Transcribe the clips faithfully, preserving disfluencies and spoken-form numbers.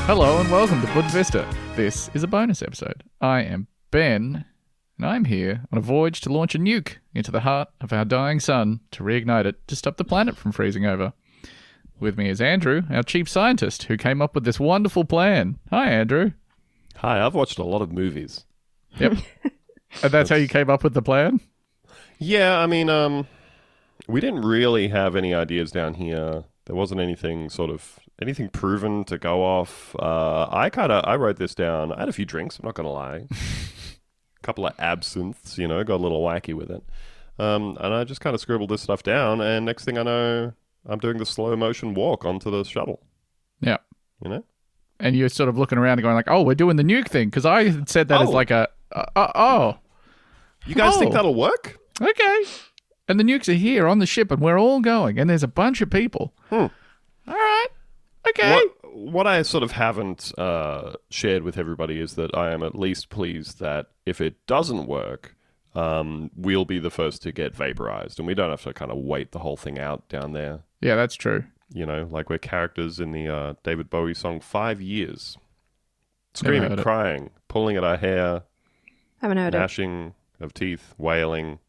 Hello and welcome to Bud Vista. This is a bonus episode. I am Ben, and I'm here on a voyage to launch a nuke into the heart of our dying sun to reignite it to stop the planet from freezing over. With me is Andrew, our chief scientist, who came up with this wonderful plan. Hi, Andrew. Hi, I've watched a lot of movies. Yep. And that's how you came up with the plan? Yeah, I mean, um, we didn't really have any ideas down here. There wasn't anything sort of, anything proven to go off. Uh, I kind of, I wrote this down. I had a few drinks, I'm not going to lie. A couple of absinthes, you know, got a little wacky with it. Um, and I just kind of scribbled this stuff down, and next thing I know, I'm doing the slow motion walk onto the shuttle. Yeah. You know? And you're sort of looking around and going like, oh, we're doing the nuke thing. Because I had said that Oh. as like a, uh, uh, oh. You guys Oh. think that'll work? Okay. And the nukes are here on the ship and we're all going. And there's a bunch of people. Hmm. All right. Okay. What, what I sort of haven't uh, shared with everybody is that I am at least pleased that if it doesn't work, um, we'll be the first to get vaporized. And we don't have to kind of wait the whole thing out down there. Yeah, that's true. You know, like we're characters in the uh, David Bowie song Five Years. Never Screaming, heard it. crying, pulling at our hair, Haven't heard it. gnashing of teeth, wailing,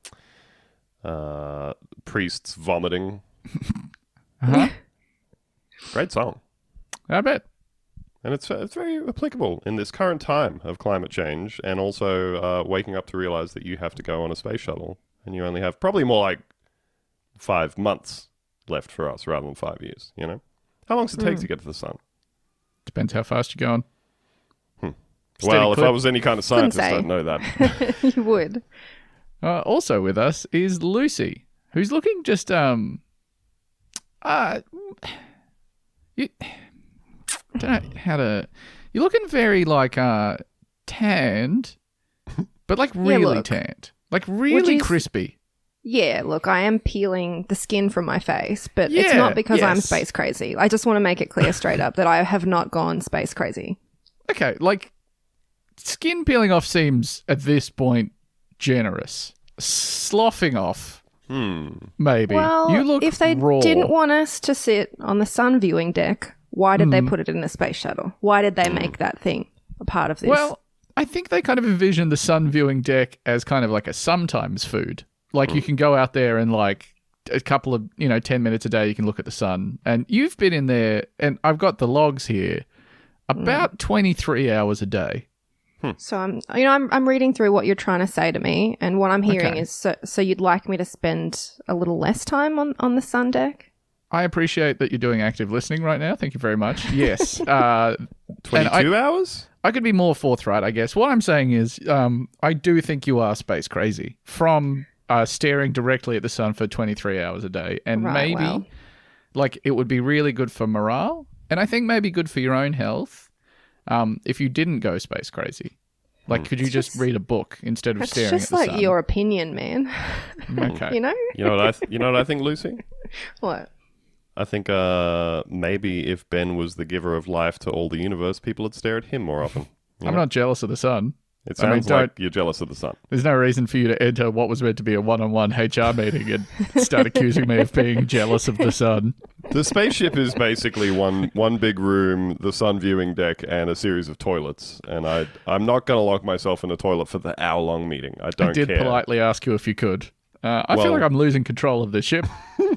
uh, priests vomiting. Uh-huh. Great song. I bet. And it's it's very applicable in this current time of climate change, and also uh, waking up to realize that you have to go on a space shuttle, and you only have probably more like five months left for us rather than five years, you know? How long does it take Mm. to get to the sun? Depends how fast you're going. Steady Well, if clip. I was any kind of Couldn't scientist, say. I'd know that. You would. Uh, also with us is Lucy, who's looking just, um, uh, you, I don't know how to, you're looking very like, uh, tanned, but like Yeah, really look. tanned. Like really you s- crispy. Yeah, look, I am peeling the skin from my face, but it's Yeah, not because I'm yes. space crazy. I just want to make it clear straight up that I have not gone space crazy. Okay, like skin peeling off seems at this point generous. Sloughing off, Hmm. maybe. Well, you look if they raw. didn't want us to sit on the sun viewing deck, why did they Mm. put it in a space shuttle? Why did they make that thing a part of this? Well, I think they kind of envision the sun viewing deck as kind of like a sometimes food. Like you can go out there and like a couple of, you know, ten minutes a day you can look at the sun. And you've been in there, and I've got the logs here, about twenty-three hours a day. so I'm, you know, I'm, I'm reading through what you're trying to say to me, and what I'm hearing Okay. is so, so you'd like me to spend a little less time on, on the sun deck? I appreciate that you're doing active listening right now. Thank you very much. Yes. uh, and I- twenty-two hours? I could be more forthright, I guess. What I'm saying is, um, I do think you are space crazy from uh, staring directly at the sun for twenty-three hours a day. And Right, maybe, well. like, it would be really good for morale. And I think maybe good for your own health um, if you didn't go space crazy. Like, could you just, just- read a book instead of That's staring just at the like sun? your opinion, man. Okay. You know? You know what I th- you know what I think, Lucy? What? I think uh, maybe if Ben was the giver of life to all the universe, people would stare at him more often. You I'm know? not jealous of the sun. It I mean, sounds like don't- you're jealous of the sun. There's no reason for you to enter what was meant to be a one-on-one H R meeting and start accusing me of being jealous of the sun. The spaceship is basically one one big room, the sun viewing deck, and a series of toilets. And I, I'm not going to lock myself in a toilet for the hour-long meeting. I don't I did care. politely ask you if you could. Uh, I feel Well- like I'm losing control of this ship.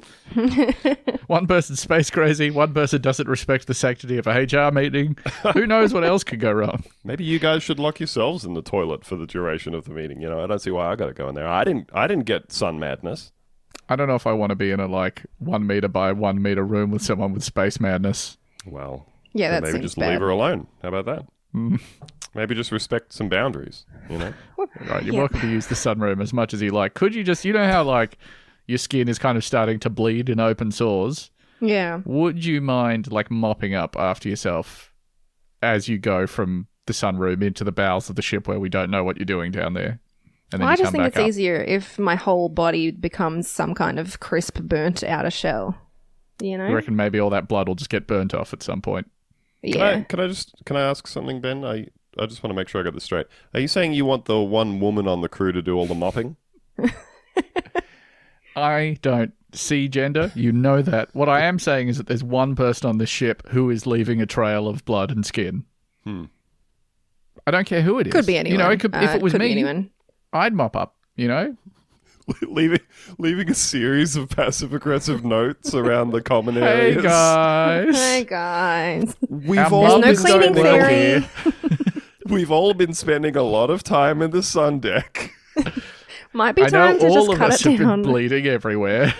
One person's space crazy, one person doesn't respect the sanctity of a H R meeting. Who knows what else could go wrong? Maybe you guys should lock yourselves in the toilet for the duration of the meeting. You know, I don't see why I got to go in there. I didn't. I didn't get sun madness. I don't know if I want to be in a like one meter by one meter room with someone with space madness. Well, Yeah, then that maybe seems just bad. leave her alone. How about that? Mm. Maybe just respect some boundaries. You know. Right, you're Yeah. welcome to use the sunroom as much as you like. Could you just, you know how like your skin is kind of starting to bleed in open sores? Yeah. Would you mind like mopping up after yourself as you go from the sunroom into the bowels of the ship where we don't know what you're doing down there? And then Well, you I just come think back it's up. easier if my whole body becomes some kind of crisp, burnt outer shell. You know? I reckon maybe all that blood will just get burnt off at some point. Can Yeah. I, can I just can I ask something, Ben? I I just want to make sure I got this straight. Are you saying you want the one woman on the crew to do all the mopping? I don't see gender. You know that. What I am saying is that there's one person on this ship who is leaving a trail of blood and skin. Hmm. I don't care who it is. Could be anyone. You know, it could, Uh, if it was could be me, anyone. I'd mop up, you know? leaving leaving a series of passive aggressive notes around the common Hey, areas. guys. Hey, guys. We've Our all mum been There's no cleaning spending a- theory. We've all been spending a lot of time in the sun deck. Might be I know time to all just of cut us it have down. been bleeding everywhere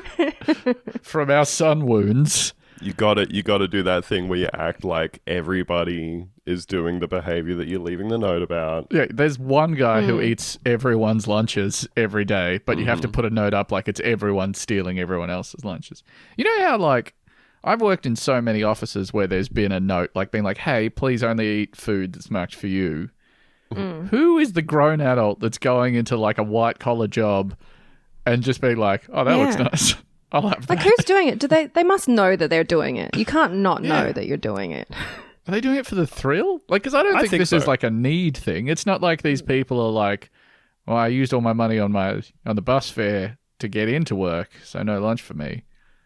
from our sun wounds. You got to You got to do that thing where you act like everybody is doing the behavior that you're leaving the note about. Yeah, there's one guy Hmm. who eats everyone's lunches every day, but you have to put a note up like it's everyone stealing everyone else's lunches. You know how, like, I've worked in so many offices where there's been a note, like, being like, hey, please only eat food that's marked for you. Hmm. Who is the grown adult that's going into, like, a white-collar job and just being like, oh, that looks Yeah. nice. I'll have that. Like, who's doing it? Do they? They must know that they're doing it. You can't not know Yeah. that you're doing it. Are they doing it for the thrill? Like, because I don't I think, think this so. is like a need thing. It's not like these people are like, well, I used all my money on my on the bus fare to get into work, so no lunch for me.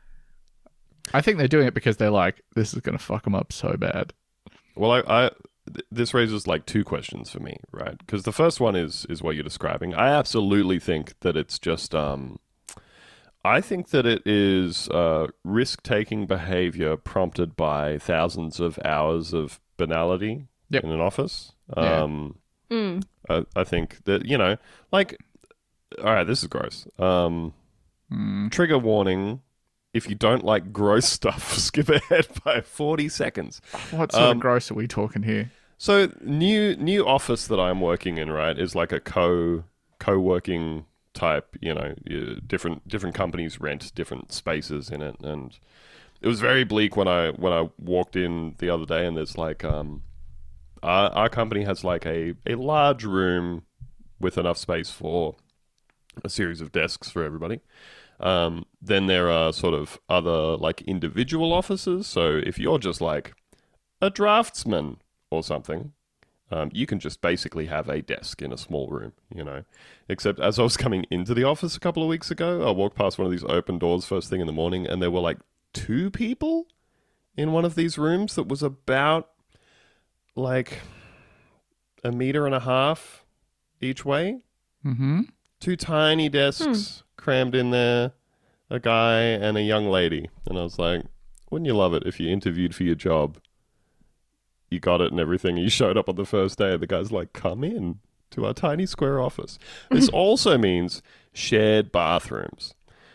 I think they're doing it because they're like, this is going to fuck them up so bad. Well, I, I th- this raises like two questions for me, right? Because the first one is is what you're describing. I absolutely think that it's just um, I think that it is uh, risk-taking behavior prompted by thousands of hours of banality Yep. in an office. Yeah. Um, Mm. I, I think that, you know, like, all right, this is gross. Um, Mm. trigger warning: if you don't like gross stuff, skip ahead by forty seconds. What sort Um, of gross are we talking here? So new new office that I'm working in, right, is like a co co-working type, you know, you- different different companies rent different spaces in it, and it was very bleak when I when I walked in the other day, and there's like um our, our company has like a a large room with enough space for a series of desks for everybody. Um, then there are sort of other like individual offices. So if you're just like a draftsman or something, um, you can just basically have a desk in a small room, you know. Except as I was coming into the office a couple of weeks ago, I walked past one of these open doors first thing in the morning, and there were like two people in one of these rooms that was about like a meter and a half each way. Mm-hmm. Two tiny desks crammed in there, a guy and a young lady. And I was like, wouldn't you love it if you interviewed for your job, you got it and everything, you showed up on the first day, and the guy's like, come in to our tiny square office. This also means shared bathrooms.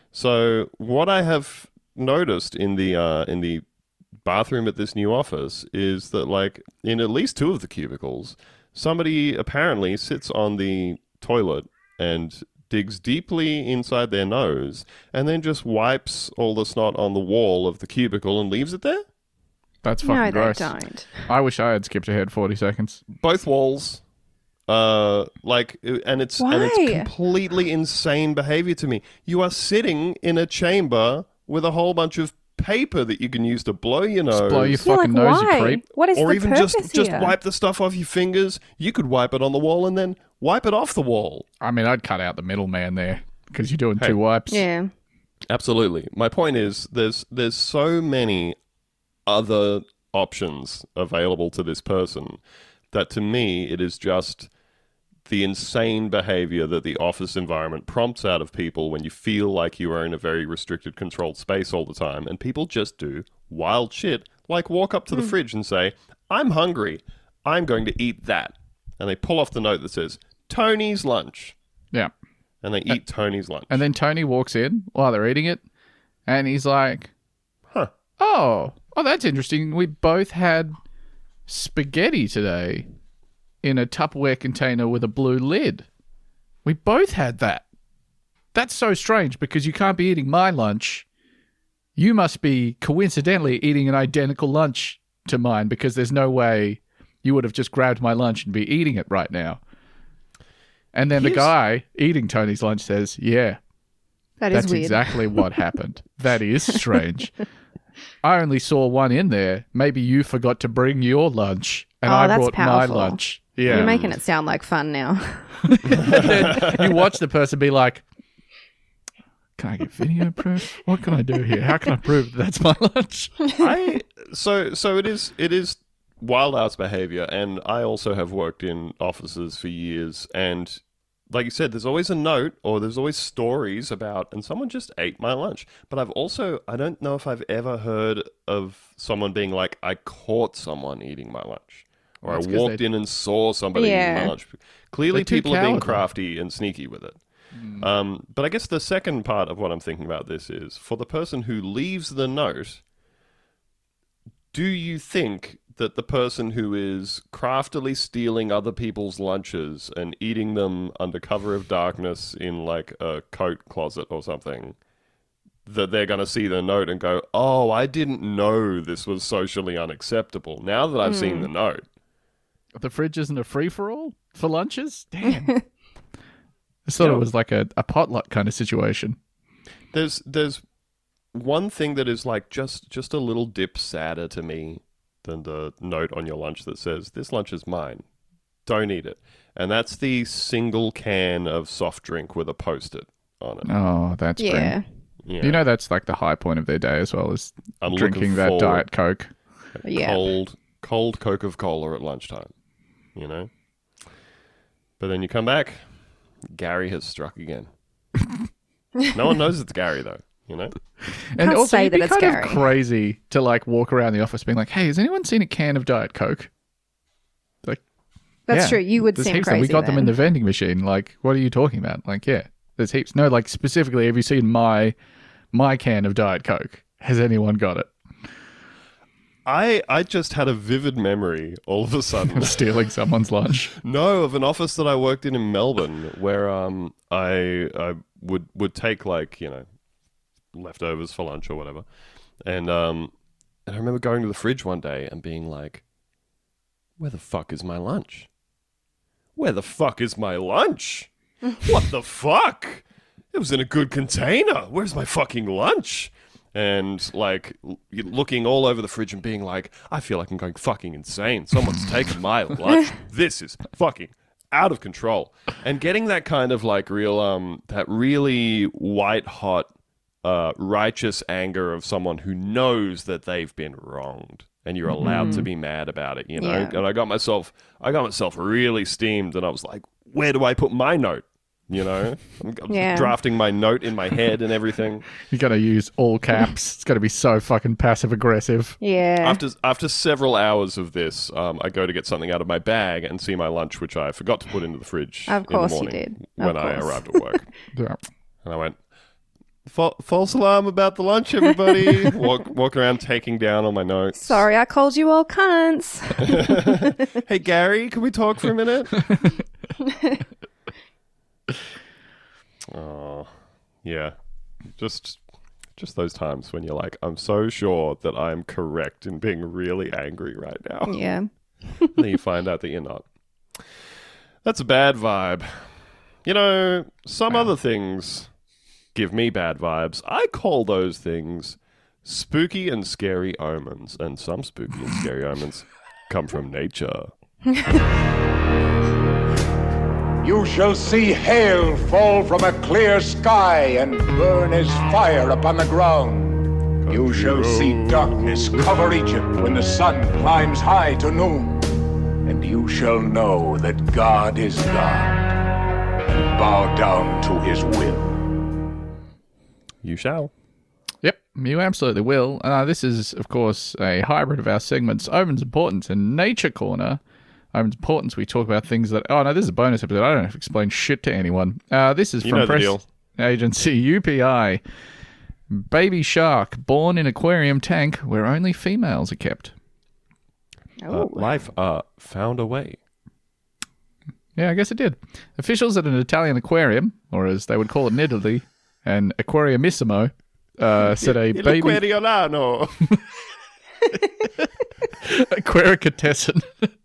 So what I have noticed in the uh, in the bathroom at this new office is that, like, in at least two of the cubicles, somebody apparently sits on the toilet and digs deeply inside their nose and then just wipes all the snot on the wall of the cubicle and leaves it there. That's fucking No, they gross. don't. I wish I had skipped ahead forty seconds. Both walls. Uh, like, and it's and it's Why? completely insane behavior to me. You are sitting in a chamber with a whole bunch of paper that you can use to blow your nose, Just blow your Yeah, fucking like, nose, why? you creep. What is or the even purpose just just here? wipe the stuff off your fingers. You could wipe it on the wall and then wipe it off the wall. I mean, I'd cut out the middleman there because you're doing Hey. two wipes. Yeah. Absolutely. My point is, there's there's so many other options available to this person that, to me, it is just the insane behavior that the office environment prompts out of people when you feel like you are in a very restricted, controlled space all the time, and people just do wild shit, like walk up to the fridge and say, I'm hungry, I'm going to eat that. And they pull off the note that says, Tony's lunch. Yeah. And they eat Tony's lunch. And then Tony walks in while they're eating it, and he's like, Huh. oh, oh, that's interesting. We both had spaghetti today in a Tupperware container with a blue lid. We both had that. That's so strange because you can't be eating my lunch. You must be coincidentally eating an identical lunch to mine because there's no way you would have just grabbed my lunch and be eating it right now. And then the Here's- guy eating Tony's lunch says, yeah, That is that's weird. exactly what happened. That is strange. I only saw one in there. Maybe you forgot to bring your lunch, and Oh, I that's brought powerful. my lunch. Yeah. You're making it sound like fun now. Then you watch the person be like, Can I get video proof? What can I do here? How can I prove that that's my lunch? I so so it is it is wild ass behavior, and I also have worked in offices for years, and like you said, there's always a note or there's always stories about, and someone just ate my lunch. But I've also, I don't know if I've ever heard of someone being like, I caught someone eating my lunch. Or That's I 'cause walked they- in and saw somebody Yeah. eating my lunch. Clearly They're too people are being cowardly. crafty and sneaky with it. Um, but I guess the second part of what I'm thinking about this is, for the person who leaves the note, do you think that the person who is craftily stealing other people's lunches and eating them under cover of darkness in like a coat closet or something, that they're going to see the note and go, oh, I didn't know this was socially unacceptable. Now that I've seen the note. The fridge isn't a free-for-all for lunches? Damn. I thought Yeah. it was like a, a potluck kind of situation. There's there's one thing that is like just just a little dip sadder to me than the note on your lunch that says, this lunch is mine. Don't eat it. And that's the single can of soft drink with a post-it on it. Oh, that's Yeah. grim. Yeah. You know that's like the high point of their day as well, is I'm drinking looking that forward Diet Coke. to Yeah. cold, cold Coca-Cola at lunchtime, you know? But then you come back, Gary has struck again. No one knows it's Gary, though, you know? And Can't also, say you'd that be it's kind Gary. of crazy to like walk around the office being like, "Hey, has anyone seen a can of Diet Coke?" Like, That's yeah, true. You would there's seem heaps of them. crazy. We got them in the then. vending machine. Like, what are you talking about? Like, yeah, there's heaps. No, like specifically, have you seen my my can of Diet Coke? Has anyone got it? I I just had a vivid memory all of a sudden. Of stealing someone's lunch. No, of an office that I worked in in Melbourne, where um I I would would take like, you know, leftovers for lunch or whatever, and um and I remember going to the fridge one day and being like, where the fuck is my lunch? Where the fuck is my lunch? What the fuck? It was in a good container. Where's my fucking lunch? And like l- looking all over the fridge and being like, I feel like I'm going fucking insane. Someone's taken my lunch. This is fucking out of control. And getting that kind of like real, um, that really white hot, uh, righteous anger of someone who knows that they've been wronged, and you're allowed to be mad about it, you know. Yeah. And I got myself, I got myself really steamed, and I was like, where do I put my note? You know, I'm, I'm Yeah. drafting my note in my head and everything. You got to use all caps. It's got to be so fucking passive aggressive. Yeah. After after several hours of this, um, I go to get something out of my bag and see my lunch, which I forgot to put into the fridge. Of course in you the morning did. when Of I course. arrived at work, Yeah. and I went, "Fa- false alarm about the lunch, everybody! walk walk around taking down all my notes. Sorry, I called you all cunts. Hey Gary, can we talk for a minute? Oh, yeah, just just those times when you're like, I'm so sure that I'm correct in being really angry right now. Yeah. And then you find out that you're not. That's a bad vibe. You know, some other things give me bad vibes. I call those things spooky and scary omens, and some spooky and scary omens come from nature. You shall see hail fall from a clear sky and burn as fire upon the ground. You shall see darkness cover Egypt when the sun climbs high to noon. And you shall know that God is God, and bow down to his will. You shall. Yep, you absolutely will. Uh, this is, of course, a hybrid of our segments, Omen's Importance and Nature Corner. Omen's Importance, we talk about things that... Oh, no, this is a bonus episode. I don't have to explain shit to anyone. Uh, this is You from know the press deal. agency U P I. Baby shark born in aquarium tank where only females are kept. Uh, life uh, found a way. Yeah, I guess it did. Officials at an Italian aquarium, or as they would call it in Italy, an aquariumissimo, uh, said a Il baby... Aquariolano. Aquaricatessen.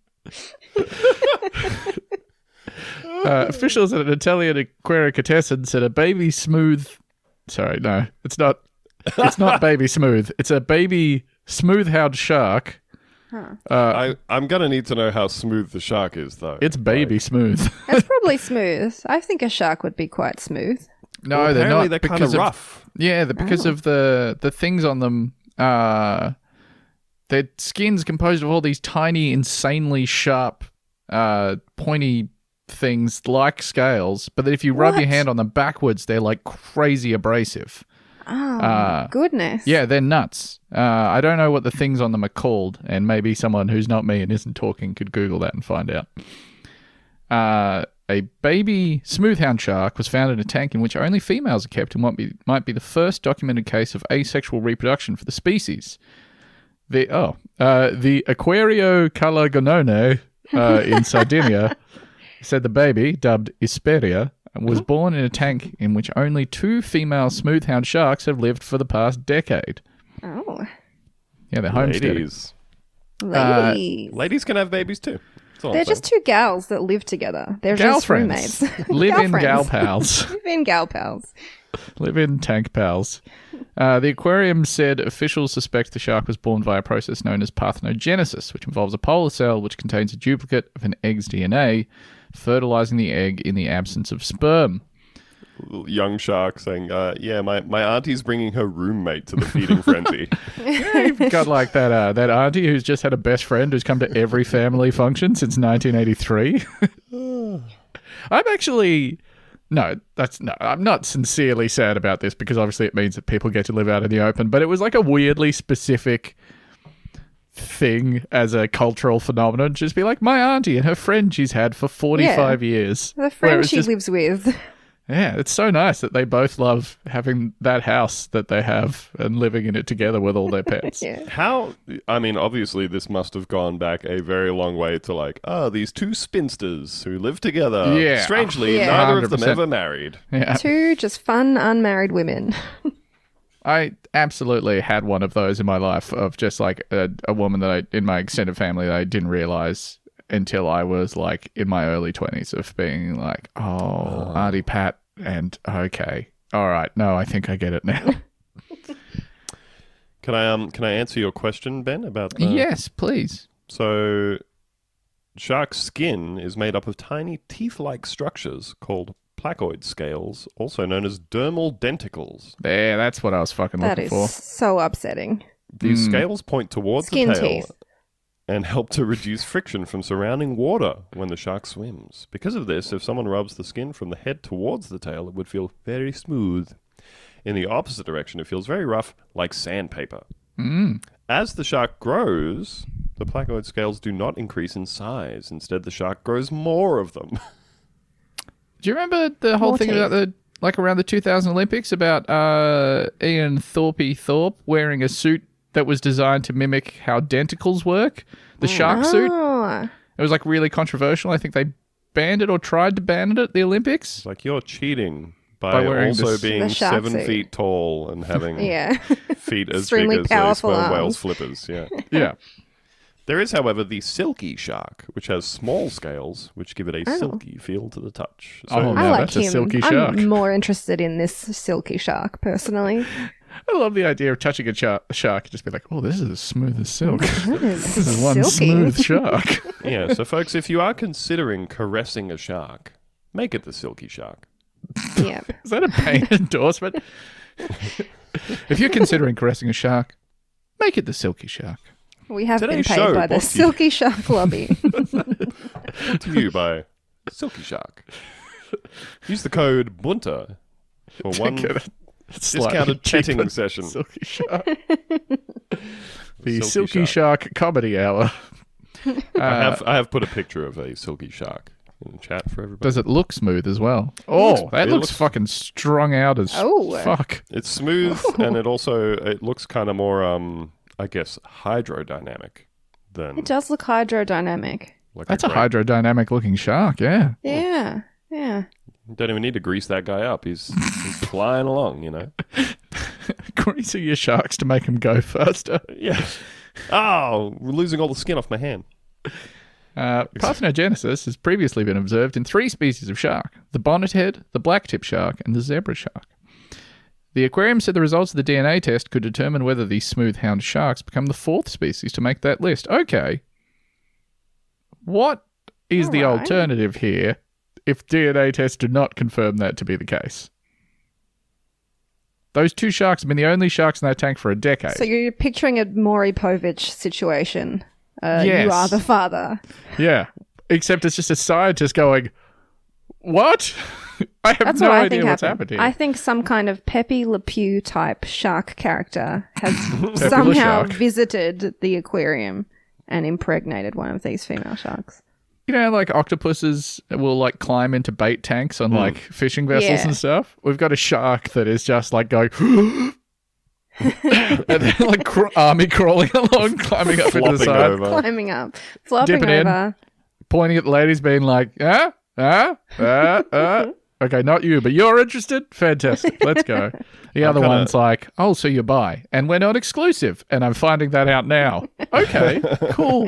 uh, officials at an Italian aquaricatessen said a baby smooth... Sorry, no, it's not. It's not baby smooth. It's a baby smooth-howled shark. I, I'm going to need to know how smooth the shark is, though. It's baby smooth. That's probably smooth. I think a shark would be quite smooth. No, Well, they're apparently not. they're kind because of of rough. Yeah, the, because of the the things on them. Uh, their skin's composed of all these tiny, insanely sharp, uh, pointy things like scales. But that if you rub What? your hand on them backwards, they're like crazy abrasive. Oh, Uh, goodness. Yeah, they're nuts. Uh, I don't know what the things on them are called, and maybe someone who's not me and isn't talking could Google that and find out. Uh, a baby smoothhound shark was found in a tank in which only females are kept and might be, might be the first documented case of asexual reproduction for the species. The oh, uh, the Aquario Calagonone uh, in Sardinia said the baby, dubbed Isperia, was born in a tank in which only two female smoothhound sharks have lived for the past decade. Oh. Yeah, they're homesteading. Ladies. Ladies. Ladies can have babies too. That's all I'm They're saying. just two gals that live together. They're Gal just friends. roommates. Live in friends. gal pals. Live in gal pals. Live in tank pals. Uh, the aquarium said officials suspect the shark was born via a process known as parthenogenesis, which involves a polar cell which contains a duplicate of an egg's D N A, fertilizing the egg in the absence of sperm. Young shark saying, uh, yeah, my, my auntie's bringing her roommate to the feeding frenzy. You've got like that uh, that auntie who's just had a best friend who's come to every family function since nineteen eighty-three. I'm actually... No, that's no. I'm not sincerely sad about this because obviously it means that people get to live out in the open. But it was like a weirdly specific thing as a cultural phenomenon. Just be like my auntie and her friend she's had for forty-five years. The Where friend it's she just- lives with. Yeah, it's so nice that they both love having that house that they have and living in it together with all their pets. Yeah. How, I mean, obviously this must have gone back a very long way to like, oh, these two spinsters who live together. Yeah. Strangely, Yeah. neither of them one hundred percent. ever married. Yeah. Two just fun unmarried women. I absolutely had one of those in my life of just like a, a woman that I, in my extended family, that I didn't realize until I was like in my early twenties of being like, oh, Auntie Pat, and okay, all right, no, I think I get it now. Can I um can I answer your question, Ben, about the... Yes, please. So, shark skin is made up of tiny teeth-like structures called placoid scales, also known as dermal denticles. There, that's what I was fucking That looking is for. so upsetting. These scales point towards Skin the tail teeth. and help to reduce friction from surrounding water when the shark swims. Because of this, if someone rubs the skin from the head towards the tail, it would feel very smooth. In the opposite direction, it feels very rough, like sandpaper. Mm. As the shark grows, the placoid scales do not increase in size. Instead, the shark grows more of them. Do you remember the whole More thing teeth. about the like around the two thousand Olympics about uh, Ian Thorpe Thorpe wearing a suit that was designed to mimic how denticles work? The shark suit. Oh. It was like really controversial. I think they banned it or tried to ban it at the Olympics. It's like you're cheating by, By wearing also this- being The shark seven suit. feet tall and having Yeah. feet as Extremely big as a powerful sperm whale's arms. flippers. Yeah. Yeah. There is, however, the silky shark, which has small scales, which give it a Oh. silky feel to the touch. So, Oh, I now like that's a him. silky shark. I'm more interested in this silky shark, personally. I love the idea of touching a char- shark and just be like, oh, this is as smooth as silk. That is This is one silky. smooth shark. yeah, so folks, if you are considering caressing a shark, make it the silky shark. Yep. Is that a paid endorsement? If you're considering caressing a shark, make it the silky shark. We have Today's been paid show by the brought to you- Silky Shark Lobby. Brought to you by Silky Shark. Use the code BUNTA for one Get a slightly discounted cheating cheaper session. Silky shark. The Silky Silky Shark, Comedy Hour. I Uh, have I have put a picture of a silky shark in the chat for everybody. Does it look smooth as well? Oh, that it looks, looks- fucking strung out as Oh. fuck. It's smooth and it also it looks kind of more um I guess hydrodynamic than It does look hydrodynamic. like That's a great- hydrodynamic looking shark, yeah. Yeah. Yeah. Don't even need to grease that guy up. He's, he's flying along, you know. Greasing your sharks to make them go faster. Yeah. Oh, we're losing all the skin off my hand. Uh, parthenogenesis has previously been observed in three species of shark: the bonnethead, the blacktip shark, and the zebra shark. The aquarium said the results of the D N A test could determine whether these smooth-hound sharks become the fourth species to make that list. Okay. What is the All right. alternative here if D N A tests do not confirm that to be the case? Those two sharks have been the only sharks in that tank for a decade. So you're picturing a Maury Povich situation. Uh, Yes. You are the father. Yeah. Except it's just a scientist going, what? I have That's no what I idea think what's happened. happened here. I think some kind of Pepe Le Pew type shark character has Le somehow Shark. visited the aquarium and impregnated one of these female sharks. You know, like octopuses will like climb into bait tanks on like fishing vessels Yeah. and stuff. We've got a shark that is just like going, and then like cr- army crawling along, climbing up into the Flopping side, over. Climbing up, flopping Dipping in. over. pointing at the ladies, being like, ah, ah, ah, ah. Okay, not you, but you're interested? Fantastic. Let's go. The other kinda- one's like, oh, so you're bi. And we're not exclusive. And I'm finding that out now. Okay, cool.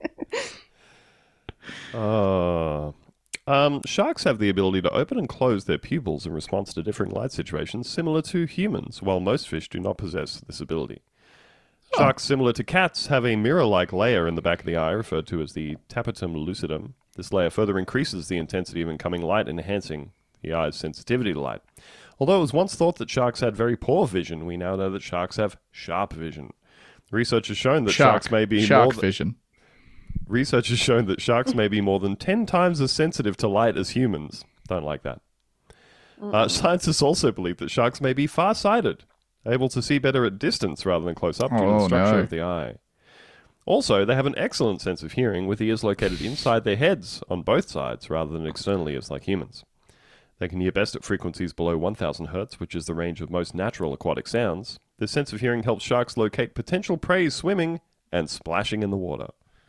Uh, um, sharks have the ability to open and close their pupils in response to different light situations, similar to humans, while most fish do not possess this ability. Sharks, similar to cats, have a mirror-like layer in the back of the eye, referred to as the tapetum lucidum. This layer further increases the intensity of incoming light, enhancing the eye's sensitivity to light. Although it was once thought that sharks had very poor vision, we now know that sharks have sharp vision. Research has shown that Shark. sharks may be Shark more th- vision. Research has shown that sharks may be more than ten times as sensitive to light as humans. Don't like that. Uh, scientists also believe that sharks may be far-sighted, able to see better at distance rather than close up due to Oh, the structure no. of the eye. Also, they have an excellent sense of hearing, with ears located inside their heads on both sides rather than external ears like humans. They can hear best at frequencies below one thousand hertz, which is the range of most natural aquatic sounds. This sense of hearing helps sharks locate potential prey swimming and splashing in the water.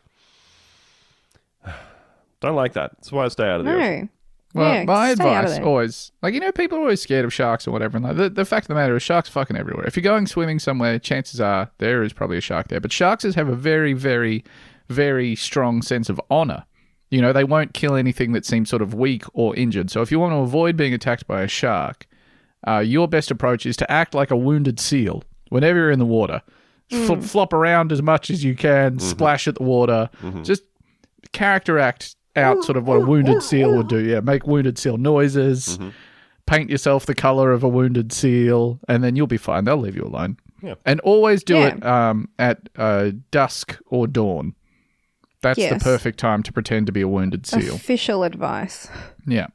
Don't like that. That's why I stay out of the ocean. No. Well, yeah, my stay out of advice there. always, like, you know, people are always scared of sharks or whatever. And like, the, the fact of the matter is, sharks fucking everywhere. If you're going swimming somewhere, chances are there is probably a shark there. But sharks have a very, very, very strong sense of honor. You know, they won't kill anything that seems sort of weak or injured. So if you want to avoid being attacked by a shark, uh, your best approach is to act like a wounded seal whenever you're in the water. Fl- flop around as much as you can, splash at the water, just character act out sort of what a wounded seal would do. Yeah, make wounded seal noises, paint yourself the color of a wounded seal, and then you'll be fine. They'll leave you alone. Yeah. And always do Yeah. it um, at uh, dusk or dawn. That's the Yes. perfect time to pretend to be a wounded seal. Official advice. Yeah.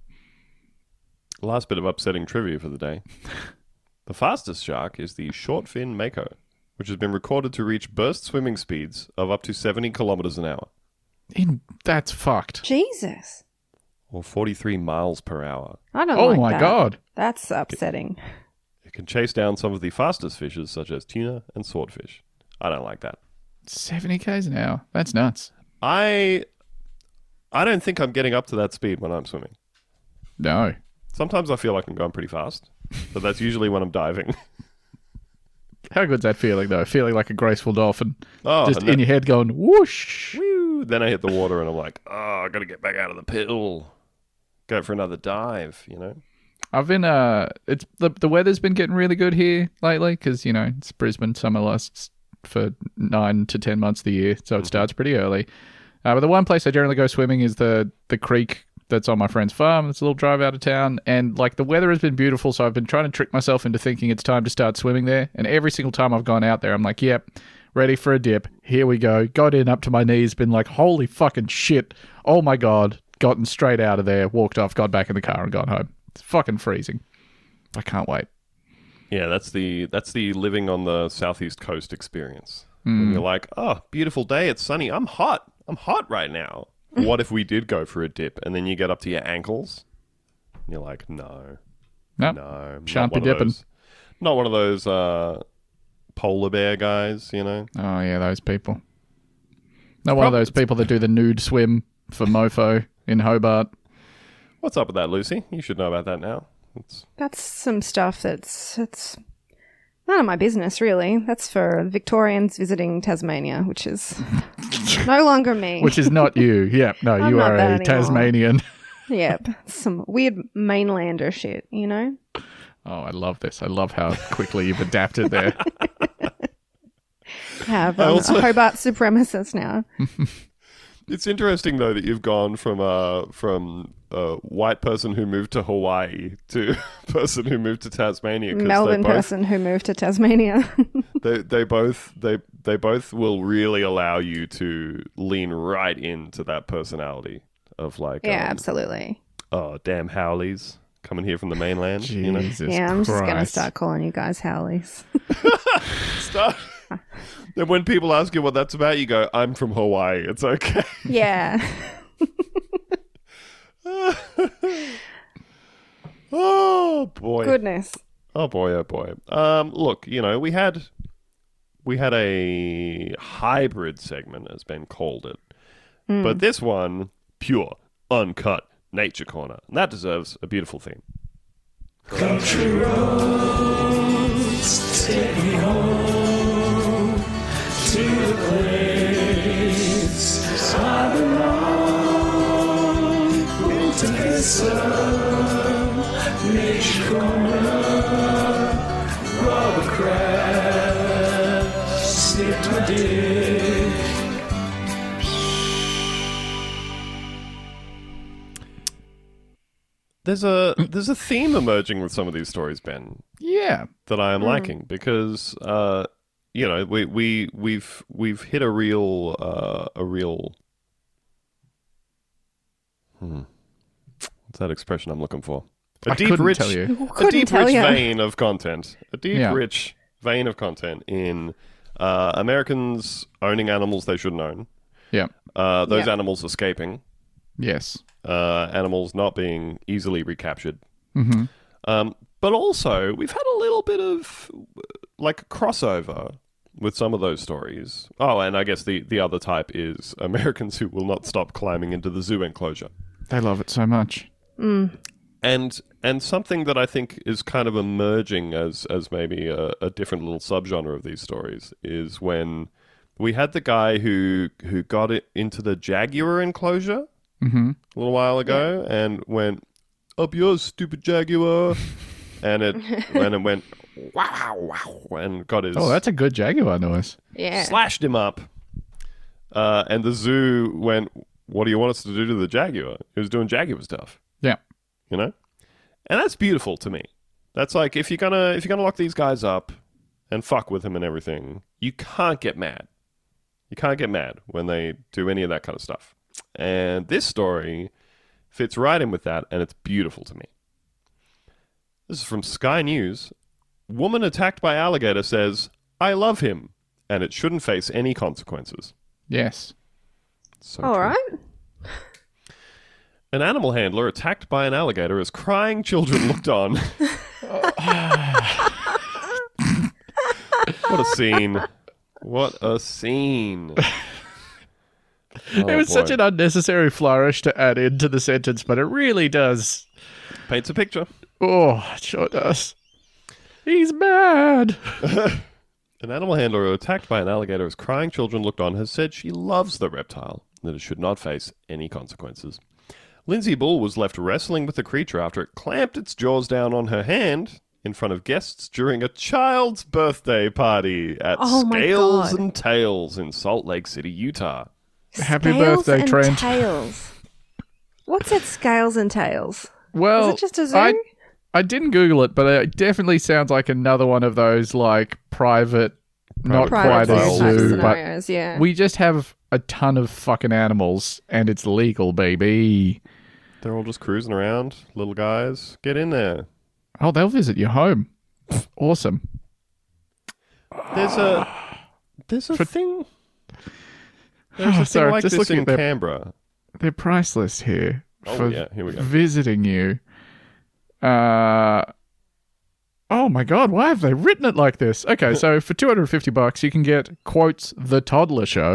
Last bit of upsetting trivia for the day. The fastest shark is the short fin mako, which has been recorded to reach burst swimming speeds of up to seventy kilometers an hour, In, that's fucked. Jesus. or forty-three miles per hour. I don't Oh like my that. God. That's upsetting. It can chase down some of the fastest fishes, such as tuna and swordfish. I don't like that. seventy kays an hour. That's nuts. I, I don't think I'm getting up to that speed when I'm swimming. No. Sometimes I feel like I'm going pretty fast, but that's usually when I'm diving. How good's that feeling, though? Feeling like a graceful dolphin. Oh, Just and in then- your head going, whoosh. Whew, then I hit the water and I'm like, oh, I got to get back out of the pool. Go for another dive, you know? I've been, uh, it's the, the weather's been getting really good here lately because, you know, it's Brisbane. Summer lasts for nine to ten months of the year, so it starts pretty early. Uh, but the one place I generally go swimming is the, the creek that's on my friend's farm. It's a little drive out of town. And, like, the weather has been beautiful, so I've been trying to trick myself into thinking it's time to start swimming there. And every single time I've gone out there, I'm like, yep, ready for a dip. Here we go. Got in up to my knees, been like, holy fucking shit. Oh, my God. Gotten straight out of there, walked off, got back in the car and gone home. It's fucking freezing. I can't wait. Yeah, that's the that's the living on the southeast coast experience. When you're like, oh, beautiful day, it's sunny. I'm hot. I'm hot right now. What if we did go for a dip and then you get up to your ankles? And you're like, no, No. no. not Shan't be one of dipping. those- Not one of those uh, polar bear guys, you know? Oh, yeah, those people. Not one of Prob- those people that do the nude swim for mofo in Hobart. What's up with that, Lucy? You should know about that now. It's, That's some stuff that's it's none of my business, really. That's for Victorians visiting Tasmania, which is no longer me. Which is not you. Yep, no, I'm you not are that a anymore. Tasmanian. Yep, some weird mainlander shit, you know. Oh, I love this. I love how quickly you've adapted there. Have I um, also- a Hobart supremacist now. It's interesting though that you've gone from uh from a white person who moved to Hawaii to a person who moved to Tasmania. 'Cause Melbourne they both, person who moved to Tasmania. They they both they they both will really allow you to lean right into that personality of like yeah, um, absolutely. oh damn Howleys coming here from the mainland. You know, Jesus Yeah, I'm just going to Christ. start calling you guys Howleys. start. And when people ask you what that's about, you go, "I'm from Hawaii. It's okay." Yeah. Oh boy. Goodness. Oh boy, oh boy. Um, look, you know, we had we had a hybrid segment, as Ben called it, but this one, pure, uncut nature corner, and that deserves a beautiful theme. Country roads, take me home to the place I belong. Into Tessa, nature corner, Robert Kraft, snipped my dick. There's a there's a theme emerging with some of these stories, Ben, Yeah. that I am liking because uh, you know we we we've we've hit a real uh, a real hmm. What's that expression I'm looking for? A I deep, couldn't rich, tell you. a Couldn't deep, tell rich ya. vein of content. A deep, Yeah. rich vein of content in uh, Americans owning animals they shouldn't own. Yeah. Uh, those Yeah. animals escaping. Yes. Uh, animals not being easily recaptured. Mm-hmm. Um, but also, we've had a little bit of like a crossover with some of those stories. Oh, and I guess the, the other type is Americans who will not stop climbing into the zoo enclosure. They love it so much. And and something that I think is kind of emerging as as maybe a, a different little subgenre of these stories is when we had the guy who who got it into the jaguar enclosure Mm-hmm. a little while ago and went, "Up yours, stupid jaguar," and it and it went wow wow and got his Oh, that's a good Jaguar noise. Yeah. slashed him up. Uh, and the zoo went, "What do you want us to do to the jaguar?" He was doing jaguar stuff. Yeah. You know, and that's beautiful to me. That's like if you're gonna if you're gonna lock these guys up and fuck with them and everything, you can't get mad. You can't get mad when they do any of that kind of stuff. And this story fits right in with that, and it's beautiful to me. This is from Sky News. Woman attacked by alligator says, "I love him, and it shouldn't face any consequences." Yes. So All true. right. An animal handler attacked by an alligator as crying children looked on. What a scene. What a scene. Oh, it was boy. such an unnecessary flourish to add into the sentence, but it really does. Paints a picture. Oh, it sure does. He's mad. An animal handler who attacked by an alligator as crying children looked on has said she loves the reptile and that it should not face any consequences. Lindsay Bull was left wrestling with the creature after it clamped its jaws down on her hand in front of guests during a child's birthday party at Oh my Scales God. and Tails in Salt Lake City, Utah. Happy Scales birthday, and Trent. Tails. What's it? Scales and tails. Well, Is it just a zoo? I, I didn't Google it, but it definitely sounds like another one of those like private, not Private quite a reptile type zoo, but scenarios, yeah. we just have a ton of fucking animals, and it's legal, baby. They're all just cruising around, little guys. Get in there. Oh, they'll visit your home. Awesome. There's a there's a thing. There's a thing Sorry, like just this looking in at their- Canberra. They're priceless here Oh, for yeah, here we go. visiting you. Uh, oh my god, why have they written it like this? Okay, so for two hundred fifty bucks, you can get quotes The Toddler Show.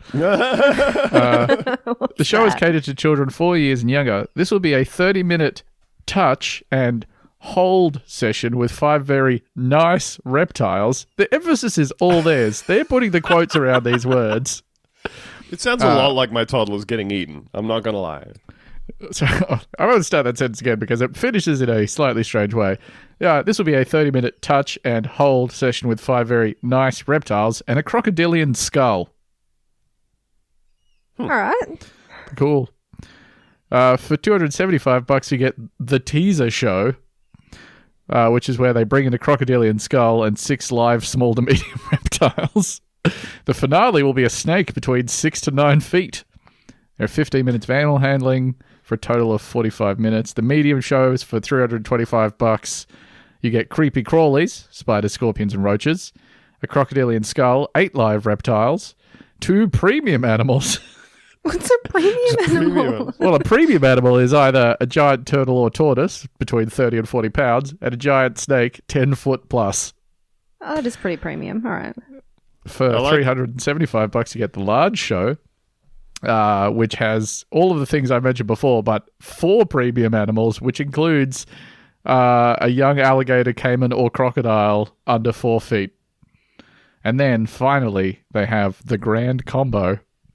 Uh, the show is catered to children four years and younger. This will be a thirty minute touch and hold session with five very nice reptiles. The emphasis is all theirs. They're putting the quotes around these words. It sounds a lot like my toddler's getting eaten. I'm not going to lie. So I won't start that sentence again because it finishes in a slightly strange way. Yeah, this will be a thirty minute touch and hold session with five very nice reptiles and a crocodilian skull. All right. Cool. Uh, for two hundred seventy-five bucks, you get the teaser show, uh, which is where they bring in a crocodilian skull and six live small to medium reptiles. The finale will be a snake between six to nine feet. There are fifteen minutes of animal handling for a total of forty-five minutes. The medium show is for three hundred twenty-five bucks. You get creepy crawlies, spiders, scorpions, and roaches, a crocodilian skull, eight live reptiles, two premium animals. What's a premium animal? Well, a premium animal is either a giant turtle or tortoise, between thirty and forty pounds, and a giant snake, ten foot plus. Oh, that is pretty premium. All right. For like- three hundred seventy-five bucks, you get the large show, uh, which has all of the things I mentioned before, but four premium animals, which includes uh, a young alligator, caiman, or crocodile under four feet. And then, finally, they have the Grand Combo,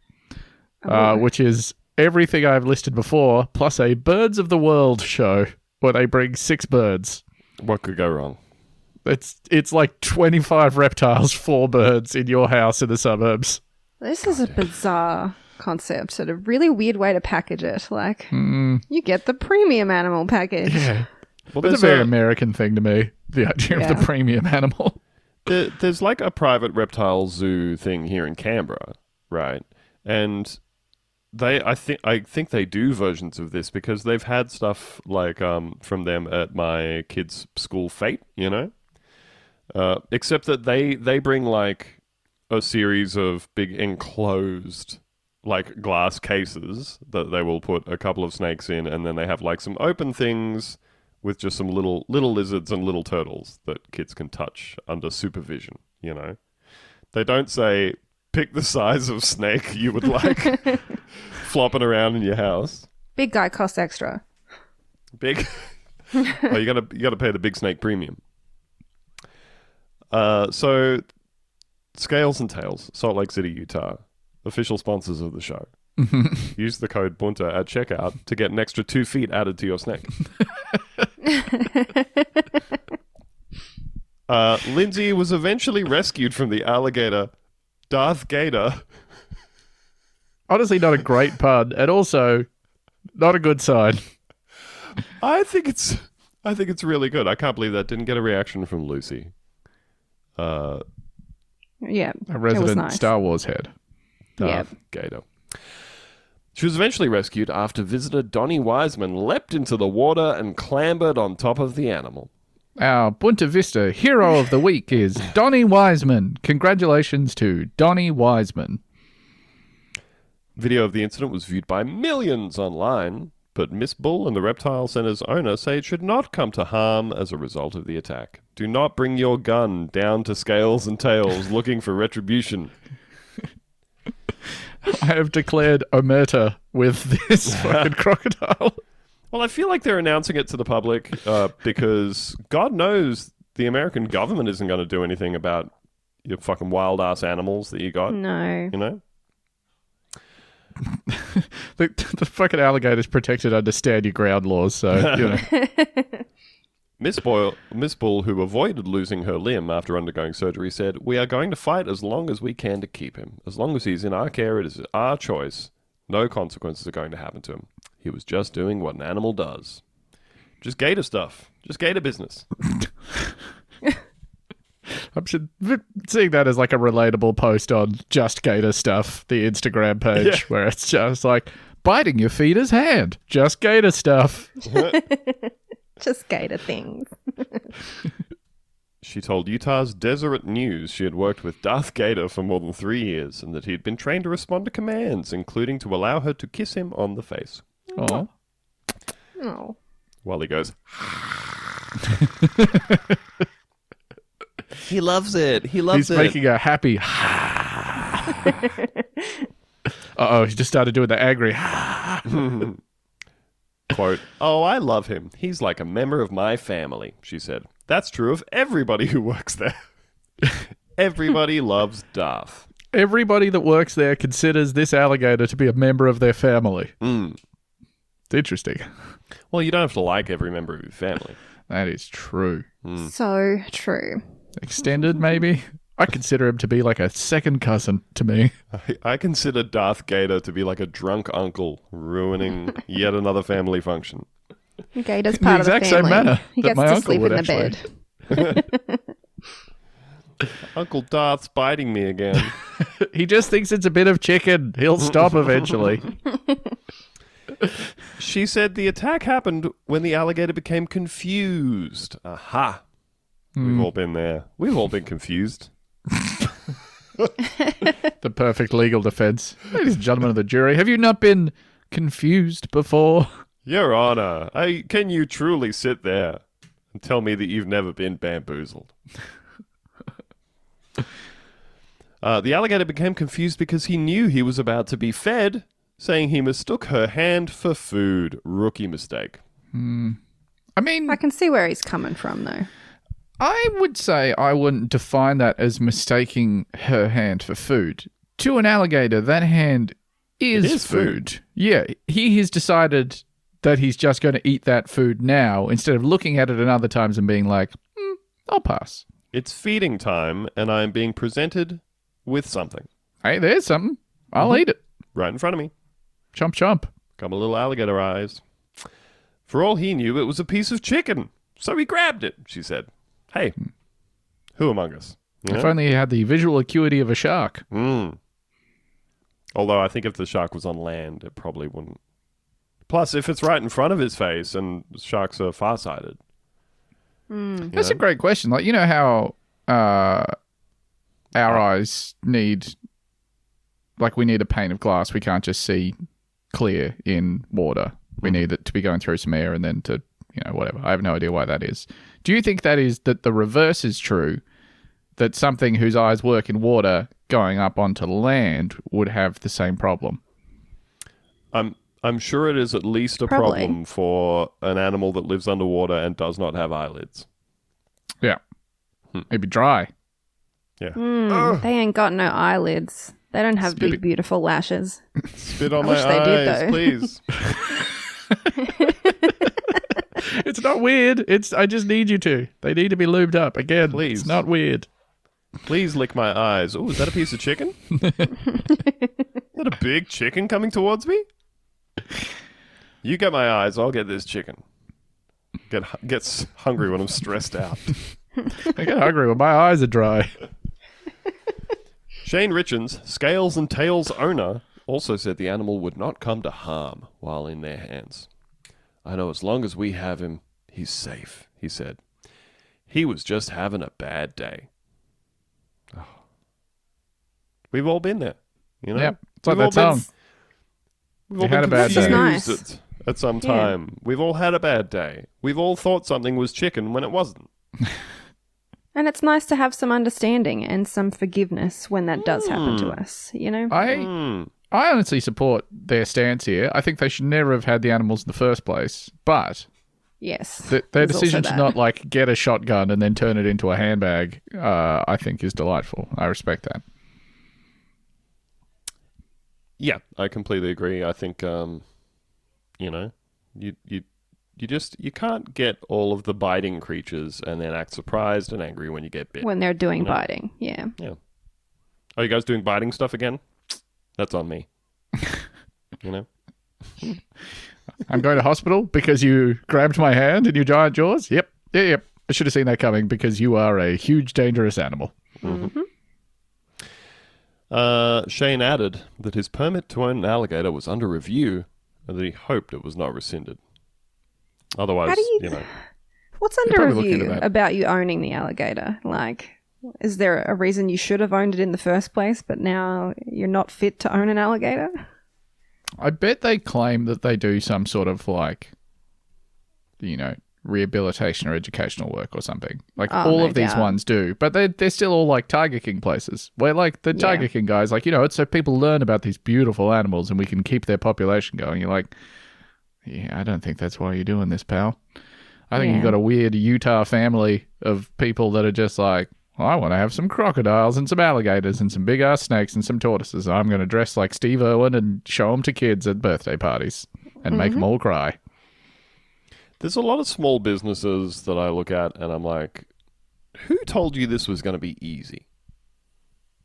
uh, which is everything I've listed before, plus a Birds of the World show, where they bring six birds. What could go wrong? It's it's like twenty-five reptiles, four birds in your house in the suburbs. This is a bizarre concept and a really weird way to package it. Like, you get the premium animal package. Yeah. Well, It's a there's very a- American thing to me, the idea of Yeah. the premium animal. There, there's like a private reptile zoo thing here in Canberra, right? And they, I think, I think they do versions of this because they've had stuff like um, from them at my kids' school Fate, you know. Uh, except that they they bring like a series of big enclosed like glass cases that they will put a couple of snakes in, and then they have like some open things with just some little little lizards and little turtles that kids can touch under supervision, you know. They don't say, pick the size of snake you would like flopping around in your house. Big guy costs extra. Big. Oh, you gotta you gotta pay the big snake premium. Uh, so, Scales and Tails, Salt Lake City, Utah, official sponsors of the show. Use the code Bunta at checkout to get an extra two feet added to your snake. uh, Lindsay was eventually rescued from the alligator Darth Gator. Honestly, not a great pun, and also not a good sign. I think it's I think it's really good. I can't believe that didn't get a reaction from Lucy. Uh, Yeah. A it was resident nice. Star Wars head. Darth Yep. Gator. She was eventually rescued after visitor Donnie Wiseman leapt into the water and clambered on top of the animal. Our Bunta Vista hero of the week is Donnie Wiseman. Congratulations to Donnie Wiseman. Video of the incident was viewed by millions online, but Miss Bull and the Reptile Center's owner say it should not come to harm as a result of the attack. Do not bring your gun down to Scales and Tails looking for retribution. I have declared omerta with this fucking crocodile. Well, I feel like they're announcing it to the public uh, because God knows the American government isn't going to do anything about your fucking wild-ass animals that you got, No. you know? The, the fucking alligator's protected under stand your ground laws, so, you know. Miss Boyle, Miss Bull, who avoided losing her limb after undergoing surgery, said, "We are going to fight as long as we can to keep him. As long as he's in our care, it is our choice. No consequences are going to happen to him. He was just doing what an animal does. Just gator stuff. Just gator business." I'm just seeing that as like a relatable post on Just Gator Stuff, the Instagram page, Yeah. where it's just like, biting your feeder's hand. Just Gator Stuff. Just gator things. She told Utah's Deseret News she had worked with Darth Gator for more than three years and that he had been trained to respond to commands, including to allow her to kiss him on the face. Oh. Oh. While he goes, he loves it. He loves He's it. making a happy. Uh-oh, he just started doing the angry. Quote, "Oh, I love him. He's like a member of my family," she said. That's true of everybody who works there. Everybody loves Darth. Everybody that works there considers this alligator to be a member of their family. Mm. It's interesting. Well, you don't have to like every member of your family. That is true. So true. Extended, maybe? I consider him to be like a second cousin to me. I, I consider Darth Gator to be like a drunk uncle ruining yet another family function. Gator's In the part of the exact same family. manner he that gets my to uncle sleep would in the actually. bed. Uncle Darth's biting me again. He just thinks it's a bit of chicken. He'll stop eventually. She said the attack happened when the alligator became confused. Aha. We've all been there. We've all been confused. The perfect legal defense. Ladies and gentlemen of the jury, have you not been confused before? Your Honor, I, can you truly sit there and tell me that you've never been bamboozled? uh, the alligator became confused because he knew he was about to be fed, saying he mistook her hand for food. Rookie mistake. I mean, I can see where he's coming from, though. I would say I wouldn't define that as mistaking her hand for food. To an alligator, that hand is, It is food. food. Yeah, he has decided that he's just going to eat that food now instead of looking at it at other times and being like, hmm, I'll pass. It's feeding time, and I am being presented with something Hey, there's something. I'll eat it. right in front of me. Chomp chomp. Couple little alligator eyes. For all he knew, it was a piece of chicken. So he grabbed it, she said. Hey, who among us? You If know? only he had the visual acuity of a shark. Mm. Although I think if the shark was on land, it probably wouldn't. Plus, if it's right in front of his face and sharks are farsighted. you That's know? a great question. Like, you know how uh, our eyes need, like, we need a pane of glass. We can't just see clear in water. We need it to be going through some air and then to, you know, whatever. I have no idea why that is. Do you think that is that the reverse is true? That something whose eyes work in water going up onto land would have the same problem? I'm I'm sure it is at least a Probably. problem for an animal that lives underwater and does not have eyelids. Yeah. Maybe dry. Yeah. Mm, they ain't got no eyelids. They don't have Spit big, it. beautiful lashes. Spit on I my wish they did, eyes, though. please. It's not weird. It's I just need you to. They need to be lubed up. Again, Please. it's not weird. Please lick my eyes. Oh, is that a piece of chicken? Is that a big chicken coming towards me? You get my eyes, I'll get this chicken. Get gets hungry when I'm stressed out. I get hungry when my eyes are dry. Shane Richards, Scales and Tails owner, also said the animal would not come to harm while in their hands. I know as long as we have him, he's safe, he said. He was just having a bad day. Oh. We've all been there, you know? Yep. It's like We've all that been- song. We've You all had been a bad day. confused Which is at, at some Yeah. time. We've all had a bad day. We've all thought something was chicken when it wasn't. And it's nice to have some understanding and some forgiveness when that does happen to Mm. us, you know? I Hmm. I honestly support their stance here. I think they should never have had the animals in the first place. But Yes. th- their there's also decision to that. not like get a shotgun and then turn it into a handbag, uh, I think, is delightful. I respect that. Yeah, I completely agree. I think, um, you know, you you you just you can't get all of the biting creatures and then act surprised and angry when you get bit. When they're doing You know? biting, yeah. Yeah. Are you guys doing biting stuff again? That's on me. You know. I'm going to hospital because you grabbed my hand in your giant jaws. Yep, yeah, yep. I should have seen that coming because you are a huge, dangerous animal. Uh, Shane added that his permit to own an alligator was under review and that he hoped it was not rescinded. Otherwise, How do you- you know. What's You're under probably looking review at that. about you owning the alligator? Like, is there a reason you should have owned it in the first place, but now you're not fit to own an alligator? I bet they claim that they do some sort of like, you know, rehabilitation or educational work or something. Like Oh, all no of these doubt. ones do, but they they're still all like Tiger King places where like the Yeah. Tiger King guys, like, you know, it's so people learn about these beautiful animals and we can keep their population going. You're like, yeah, I don't think that's why you're doing this, pal. I think Yeah. you've got a weird Utah family of people that are just like, well, I want to have some crocodiles and some alligators and some big ass snakes and some tortoises. I'm going to dress like Steve Irwin and show them to kids at birthday parties and make them all cry. There's a lot of small businesses that I look at and I'm like, who told you this was going to be easy?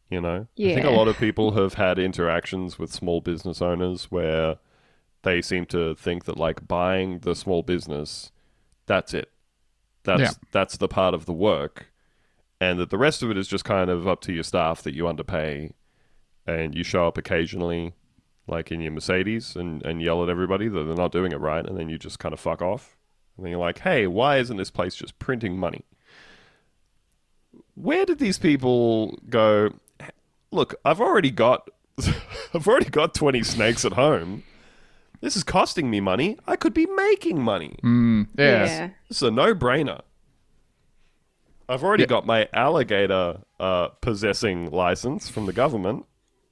You know, I think a Yeah. lot of people have had interactions with small business owners where they seem to think that like buying the small business, that's it. That's Yeah. that's the part of the work, and that the rest of it is just kind of up to your staff that you underpay, and you show up occasionally, like in your Mercedes, and, and yell at everybody that they're not doing it right, and then you just kind of fuck off. And then you're like, hey, why isn't this place just printing money? Where did these people go? Look, I've already got, I've already got twenty snakes at home. This is costing me money. I could be making money. Mm, yes. Yeah. This is a no-brainer. I've already Yeah. got my alligator uh, possessing license from the government.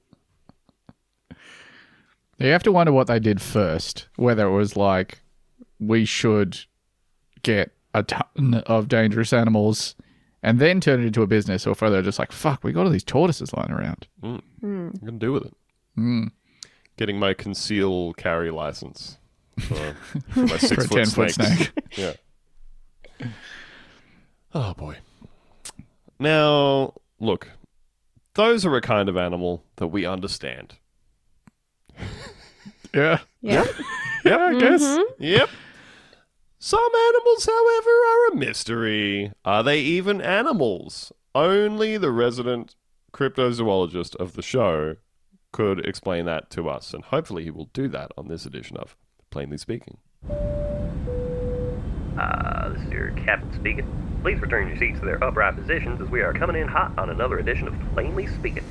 You have to wonder what they did first. Whether it was like, we should get a ton of dangerous animals and then turn it into a business, or whether they're just like, fuck, we got all these tortoises lying around. Mm. What can I do with it? Mm. Getting my conceal carry license for, for my For six a foot ten-foot snakes. snake. Yeah. Oh boy. Now, look, those are a kind of animal that we understand. Yeah. Yeah. Yep, I guess. Yep. Some animals, however, are a mystery. Are they even animals? Only the resident cryptozoologist of the show could explain that to us, and hopefully he will do that on this edition of Plainly Speaking. Uh, this is your captain speaking. Please return your seats to their upright positions as we are coming in hot on another edition of Plainly Speaking.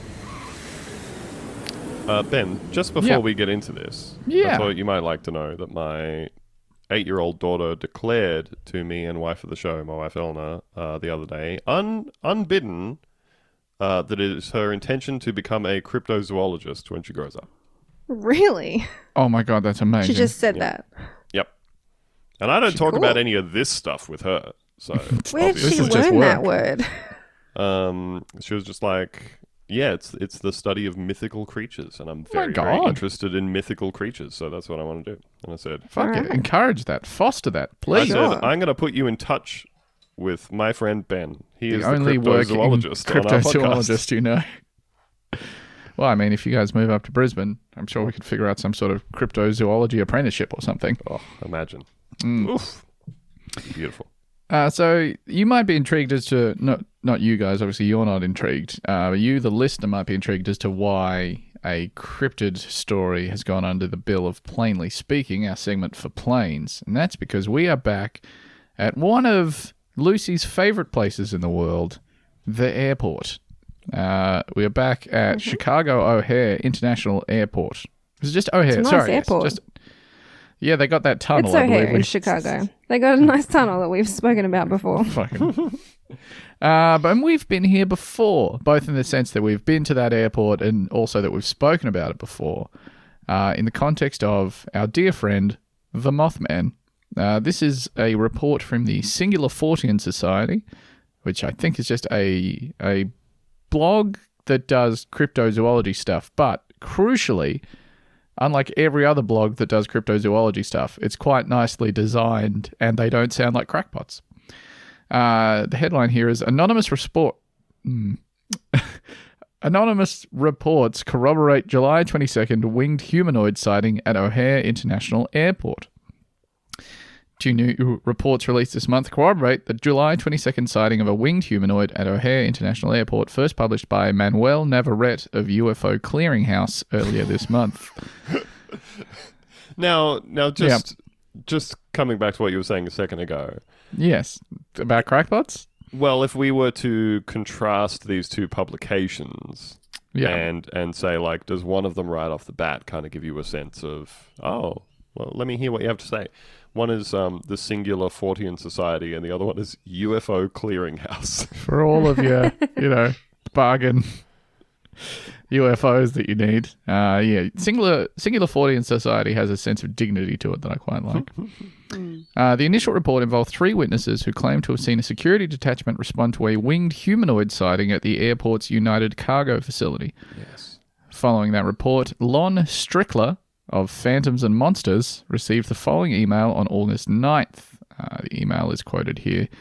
Uh, Ben, just before Yeah. we get into this, Yeah. I thought you might like to know that my eight-year-old daughter declared to me and wife of the show, my wife Eleanor, uh, the other day, un- unbidden, uh, that it is her intention to become a cryptozoologist when she grows up. Really? Oh my god, that's amazing. She just said that. Yep. And I don't talk cool. about any of this stuff with her. So Where did This she is just learn that work. word? um, she was just like, yeah, it's it's the study of mythical creatures, and I'm Oh my very, very God. interested in mythical creatures, so that's what I want to do. And I said, Fuck it. Alright. Encourage that. Foster that, I please. said, Sure. I'm going to put you in touch with my friend Ben. He the is only the working cryptozoologist on our podcast. cryptozoologist you know. Well, I mean, if you guys move up to Brisbane, I'm sure we could figure out some sort of cryptozoology apprenticeship or something. Oh, imagine. Mm. Oof. Beautiful. Uh, so you might be intrigued as to not not you guys. Obviously, you're not intrigued. Uh, but you, the listener, might be intrigued as to why a cryptid story has gone under the bill of Plainly Speaking, our segment for planes, and that's because we are back at one of Lucy's favorite places in the world, the airport. Uh, we are back at Chicago O'Hare International Airport. It's just O'Hare. It's a nice Sorry, it's airport. just yeah. They got that tunnel. It's I O'Hare believe in we- Chicago. They got a nice tunnel that we've spoken about before. Fucking. uh, but and we've been here before, both in the sense that we've been to that airport and also that we've spoken about it before, uh, in the context of our dear friend, the Mothman. Uh, this is a report from the Singular Fortean Society, which I think is just a a blog that does cryptozoology stuff, but crucially, unlike every other blog that does cryptozoology stuff, it's quite nicely designed and they don't sound like crackpots. Uh, the headline here is Anonymous Report. Hmm. Anonymous reports corroborate July twenty-second winged humanoid sighting at O'Hare International Airport. Two new reports released this month corroborate the July twenty-second sighting of a winged humanoid at O'Hare International Airport, first published by Manuel Navarrete of U F O Clearinghouse earlier this month. Now, now, just just coming back to what you were saying a second ago. Yes. About crackpots? Well, if we were to contrast these two publications, Yeah. and and say like, does one of them right off the bat kind of give you a sense of, oh, well, let me hear what you have to say. One is um, the Singular Fortean Society, and the other one is U F O Clearinghouse. For all of your, you know, bargain U F Os that you need. Uh, yeah, Singular Singular Fortean Society has a sense of dignity to it that I quite like. Uh, the initial report involved three witnesses who claimed to have seen a security detachment respond to a winged humanoid sighting at the airport's United Cargo facility. Yes. Following that report, Lon Strickler of Phantoms and Monsters received the following email on August ninth. Uh, the email is quoted here.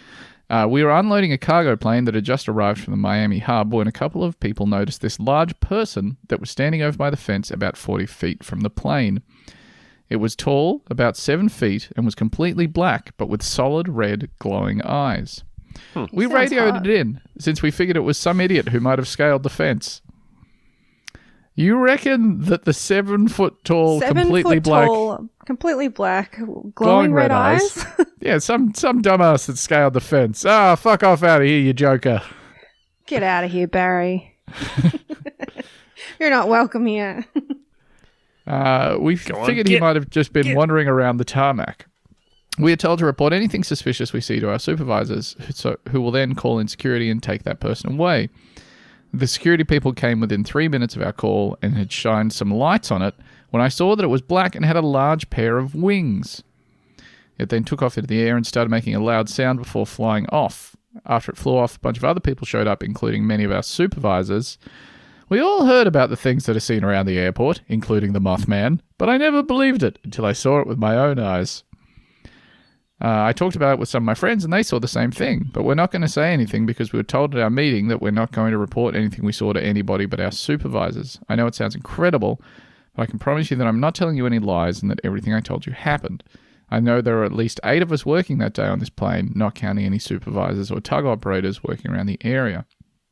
Uh, we were unloading a cargo plane that had just arrived from the Miami hub when a couple of people noticed this large person that was standing over by the fence about forty feet from the plane. It was tall, about seven feet, and was completely black, but with solid red glowing eyes. Hmm. We Sounds radioed hot. it in, since we figured it was some idiot who might have scaled the fence. You reckon that the seven-foot-tall, Seven completely foot black... tall, completely black, glowing, red, eyes. Yeah, some some dumbass that scaled the fence. Ah, fuck off out of here, you joker. Get out of here, Barry. You're not welcome here. Uh, we on, figured he get- might have just been wandering around the tarmac. We are told to report anything suspicious we see to our supervisors, who- so, who will then call in security and take that person away. The security people came within three minutes of our call and had shined some lights on it when I saw that it was black and had a large pair of wings. It then took off into the air and started making a loud sound before flying off. After it flew off, a bunch of other people showed up, including many of our supervisors. We all heard about the things that are seen around the airport, including the Mothman, but I never believed it until I saw it with my own eyes. Uh, I talked about it with some of my friends and they saw the same thing, but we're not going to say anything because we were told at our meeting that we're not going to report anything we saw to anybody but our supervisors. I know it sounds incredible, but I can promise you that I'm not telling you any lies and that everything I told you happened. I know there are at least eight of us working that day on this plane, not counting any supervisors or tug operators working around the area.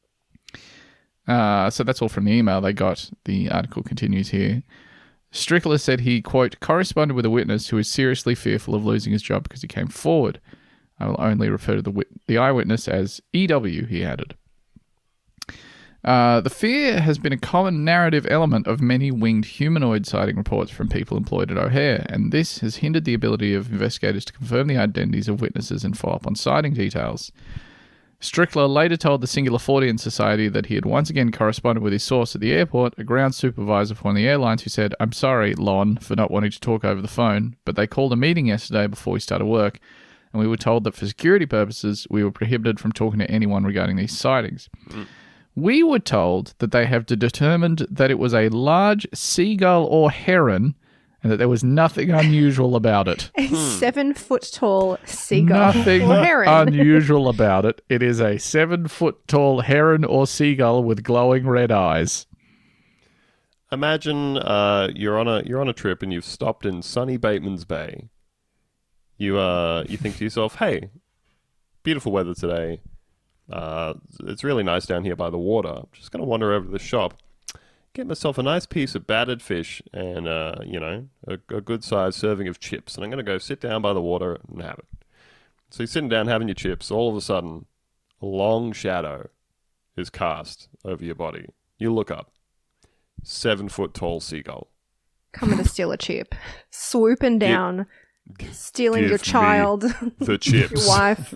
Uh, so that's all from the email they got. The article continues here. Strickler said he, quote, corresponded with a witness who is seriously fearful of losing his job because he came forward. I will only refer to the wit- the eyewitness as E W, he added. Uh, the fear has been a common narrative element of many winged humanoid sighting reports from people employed at O'Hare, and this has hindered the ability of investigators to confirm the identities of witnesses and follow up on sighting details. Strickler later told the Singular Fortean Society that he had once again corresponded with his source at the airport, a ground supervisor for one of the airlines, who said, I'm sorry, Lon, for not wanting to talk over the phone, but they called a meeting yesterday before we started work, and we were told that for security purposes, we were prohibited from talking to anyone regarding these sightings. Mm. We were told that they have determined that it was a large seagull or heron, and that there was nothing unusual about it. A seven foot tall seagull Nothing or heron. unusual about it. It is a seven foot tall heron or seagull with glowing red eyes. Imagine uh, you're on a you're on a trip and you've stopped in sunny Bateman's Bay. You uh you think to yourself, hey, beautiful weather today. Uh, it's really nice down here by the water. I'm just gonna wander over to the shop, get myself a nice piece of battered fish and uh, you know a, a good sized serving of chips, and I'm gonna go sit down by the water and have it. So you're sitting down having your chips. All of a sudden, a long shadow is cast over your body. You look up. Seven foot tall seagull. Coming to steal a chip. Swooping down. Stealing give your child. The chips. Your wife.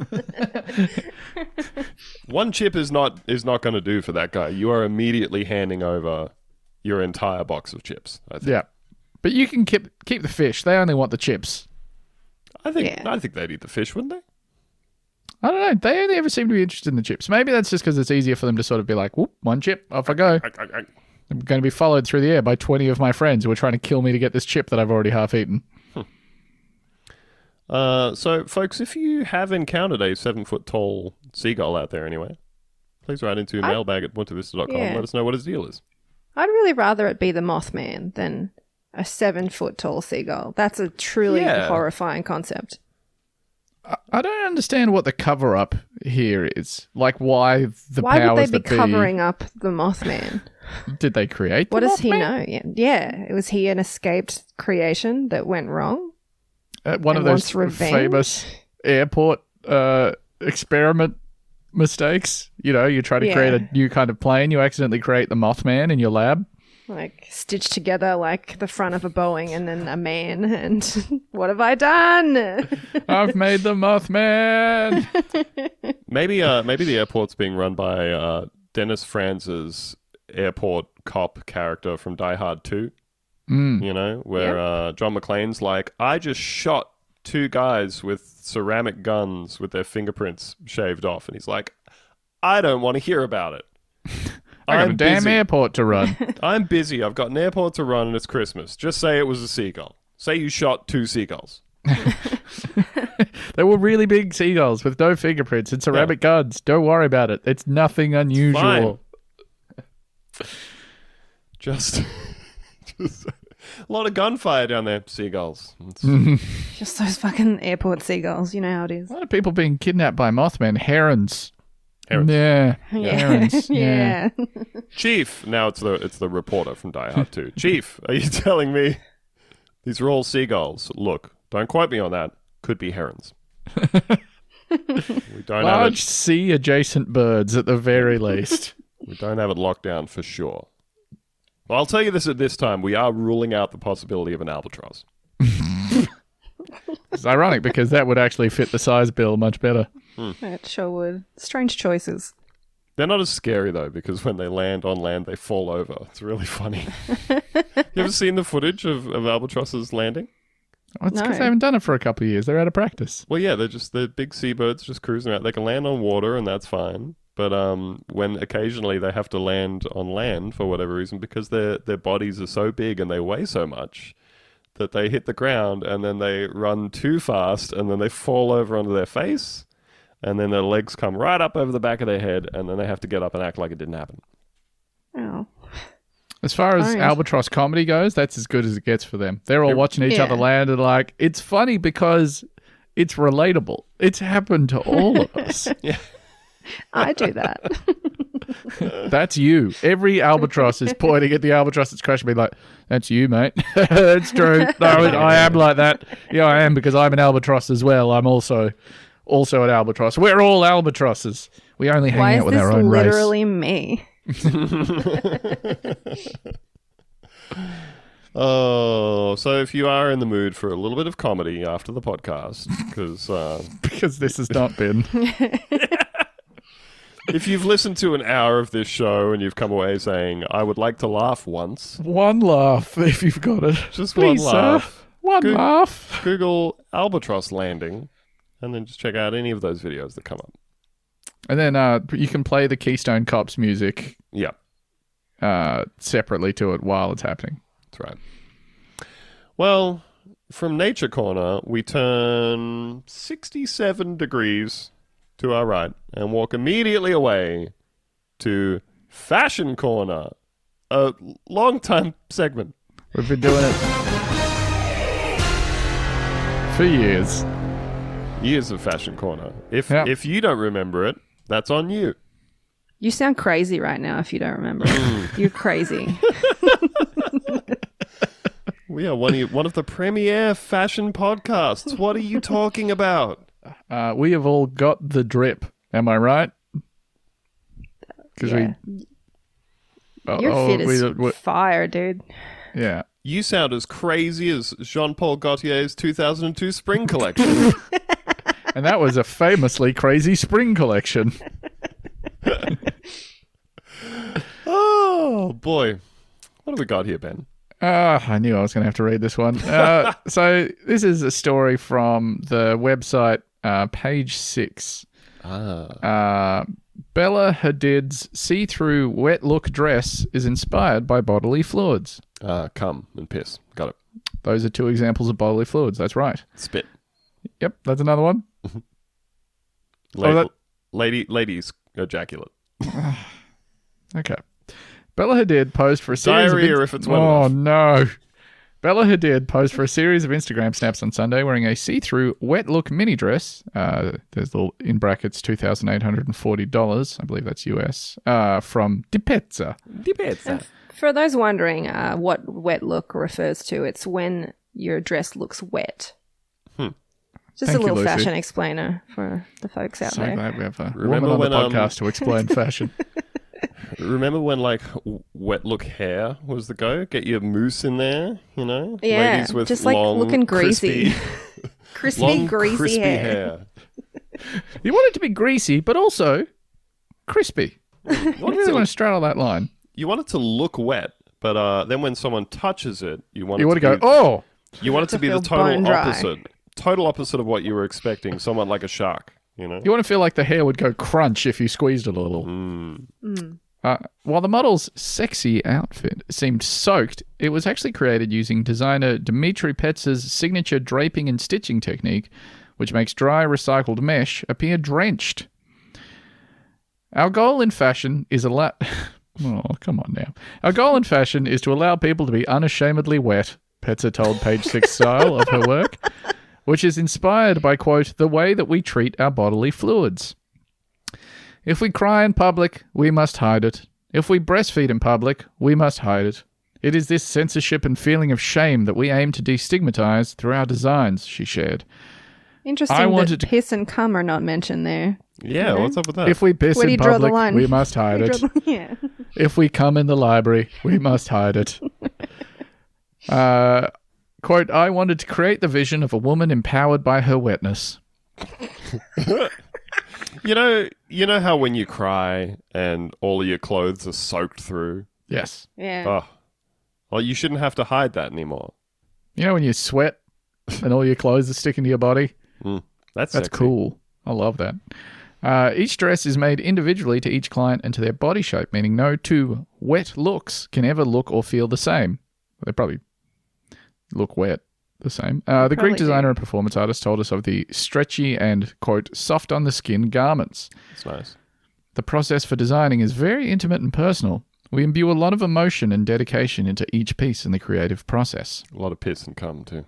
One chip is not is not going to do for that guy. You are immediately handing over your entire box of chips. I think. Yeah. But you can keep keep the fish. They only want the chips. I think Yeah. I think they'd eat the fish, wouldn't they? I don't know. They only ever seem to be interested in the chips. Maybe that's just because it's easier for them to sort of be like, whoop, one chip, off I go. I, I, I, I'm going to be followed through the air by twenty of my friends who are trying to kill me to get this chip that I've already half eaten. Uh, so, folks, if you have encountered a seven-foot-tall seagull out there anyway, please write into I- mailbag at buntavista dot com and Yeah. let us know what his deal is. I'd really rather it be the Mothman than a seven foot tall seagull. That's a truly Yeah. horrifying concept. I- I don't understand what the cover up here is. Like, why the Why would powers they be that covering up the Mothman? Did they create the What does he Mothman? know? Yeah. yeah. Was he an escaped creation that went wrong? Uh, one And of wants those revenge? famous airport uh, experiment mistakes. You know, you try to Yeah. create a new kind of plane, you accidentally create the Mothman in your lab. Like stitched together like the front of a Boeing and then a man and what have I done? I've made the Mothman. Maybe, uh, maybe the airport's being run by uh, Dennis Franz's airport cop character from Die Hard two. Mm. You know, where uh, John McClane's like, I just shot two guys with ceramic guns with their fingerprints shaved off, and he's like, I don't want to hear about it. I got a I'm damn busy. airport to run. I'm busy. I've got an airport to run, and it's Christmas. Just say it was a seagull. Say you shot two seagulls. They were really big seagulls with no fingerprints and ceramic guns. Don't worry about it. It's nothing unusual. Just, just a lot of gunfire down there, seagulls. It's- Just those fucking airport seagulls. You know how it is. A lot of people being kidnapped by Mothman. Herons. Herons. Yeah. Yeah. Herons. Yeah. yeah. Chief, now it's the it's the reporter from Die Hard two. Chief, are you telling me these are all seagulls? Look, don't quote me on that. Could be herons. we don't have Large it. sea adjacent birds at the very least. We don't have it locked down for sure. Well, I'll tell you this at this time. We are ruling out the possibility of an albatross. It's ironic because that would actually fit the size bill much better. It sure would. Strange choices. They're not as scary, though, because when they land on land, they fall over. It's really funny. You ever seen the footage of, of albatrosses landing? Well, it's because No. they haven't done it for a couple of years. They're out of practice. Well, yeah, they're just they're big seabirds just cruising around. They can land on water, and that's fine. But um, when occasionally they have to land on land for whatever reason, because their their bodies are so big and they weigh so much that they hit the ground and then they run too fast and then they fall over onto their face and then their legs come right up over the back of their head and then they have to get up and act like it didn't happen. Oh. As far as Right. albatross comedy goes, that's as good as it gets for them. They're all Yep. watching each Yeah. other land and like, it's funny because it's relatable. It's happened to all of us. I do that. That's you. Every albatross is pointing at the albatross that's crashing, being like, "That's you, mate." That's true. No, I am like that. Yeah, I am because I'm an albatross as well. I'm also also an albatross. We're all albatrosses. We only hang Why out is with this our own race. literally me? Oh, so if you are in the mood for a little bit of comedy after the podcast, because uh, Because this has not been. if you've listened to an hour of this show and you've come away saying, I would like to laugh once, One laugh if you've got it. just Please, one sir. laugh, One Good. laugh. Google albatross landing and then just check out any of those videos that come up. And then uh, you can play the Keystone Cops music Yeah, uh, separately to it while it's happening. that's right. Well, from Nature Corner, we turn sixty-seven degrees to our right and walk immediately away to Fashion Corner, a long-time segment. We've been doing it for years. Years of Fashion Corner. If Yeah. if you don't remember it, that's on you. You sound crazy right now if you don't remember. You're crazy. We are one of, one of the premier fashion podcasts. What are you talking about? Uh, we have all got the drip. Am I right? Because Yeah. we. Oh, Your oh, fit is we- we- fire, dude. yeah. You sound as crazy as Jean-Paul Gaultier's two thousand two spring collection. And that was a famously crazy spring collection. Oh, boy. What have we got here, Ben? Ah, I knew I was going to have to read this one. Uh, so this is a story from the website uh, Page Six. Ah. Uh, Bella Hadid's see-through wet look dress is inspired by bodily fluids. Uh, come and piss. Got it. Those are two examples of bodily fluids. That's right. Spit. Yep, that's another one. La- Oh, that- lady, ladies ejaculate. Okay. Bella Hadid posed for a series Diarrhea of if it's wet Oh enough. no. Bella Hadid posed for a series of Instagram snaps on Sunday wearing a see-through wet look mini dress. Uh, there's the in brackets two thousand eight hundred forty dollars. I believe that's U S. Uh, from Di Pezza. For those wondering uh, what wet look refers to, it's when your dress looks wet. Hmm. Just Thank a you, little Lucy. fashion explainer for the folks out So there. glad we have a Remember woman on the when, um, podcast to explain fashion. Remember when, like, w- wet look hair was the go? Get your mousse in there, you know? Yeah, Ladies with just, like, long, looking greasy. crispy, Crispy, long, greasy crispy hair. hair. You want it to be greasy, but also crispy. You You want, it really to, want to straddle that line. you want it to look wet, but uh, then when someone touches it, you want You it want to go, be, oh! You want it to to be the feel total bone dry. opposite. Total opposite of what you were expecting. Somewhat like a shark, you know? You want to feel like the hair would go crunch if you squeezed it a little. Mm. Uh, while the model's sexy outfit seemed soaked, it was actually created using designer Dmitry Petz's signature draping and stitching technique, which makes dry recycled mesh appear drenched. Our goal in fashion is allow... oh, come on now. Our goal in fashion is to allow people to be unashamedly wet, Petzer told Page Six Style of her work, which is inspired by, quote, the way that we treat our bodily fluids. If we cry in public, we must hide it. If we breastfeed in public, we must hide it. It is this censorship and feeling of shame that we aim to destigmatize through our designs, she shared. Interesting I that wanted to- piss and cum are not mentioned there. Yeah, what's up with that? If we piss Where do in you draw the public, line? we must hide You it. draw the- yeah. If we come in the library, we must hide it. Uh, quote, I wanted to create the vision of a woman empowered by her wetness. you know, you know how when you cry and all of your clothes are soaked through? Yes. Yeah. Oh, well, you shouldn't have to hide that anymore. You know when you sweat and all your clothes are sticking to your body? Mm, that's That's sexy. cool. I love that. Uh, each dress is made individually to each client and to their body shape, meaning no two wet looks can ever look or feel the same. They probably look wet the same. Uh, the Greek Probably do. designer and performance artist told us of the stretchy and, quote, soft on the skin garments. That's nice. The process for designing is very intimate and personal. We imbue a lot of emotion and dedication into each piece in the creative process. A lot of piss and cum, too.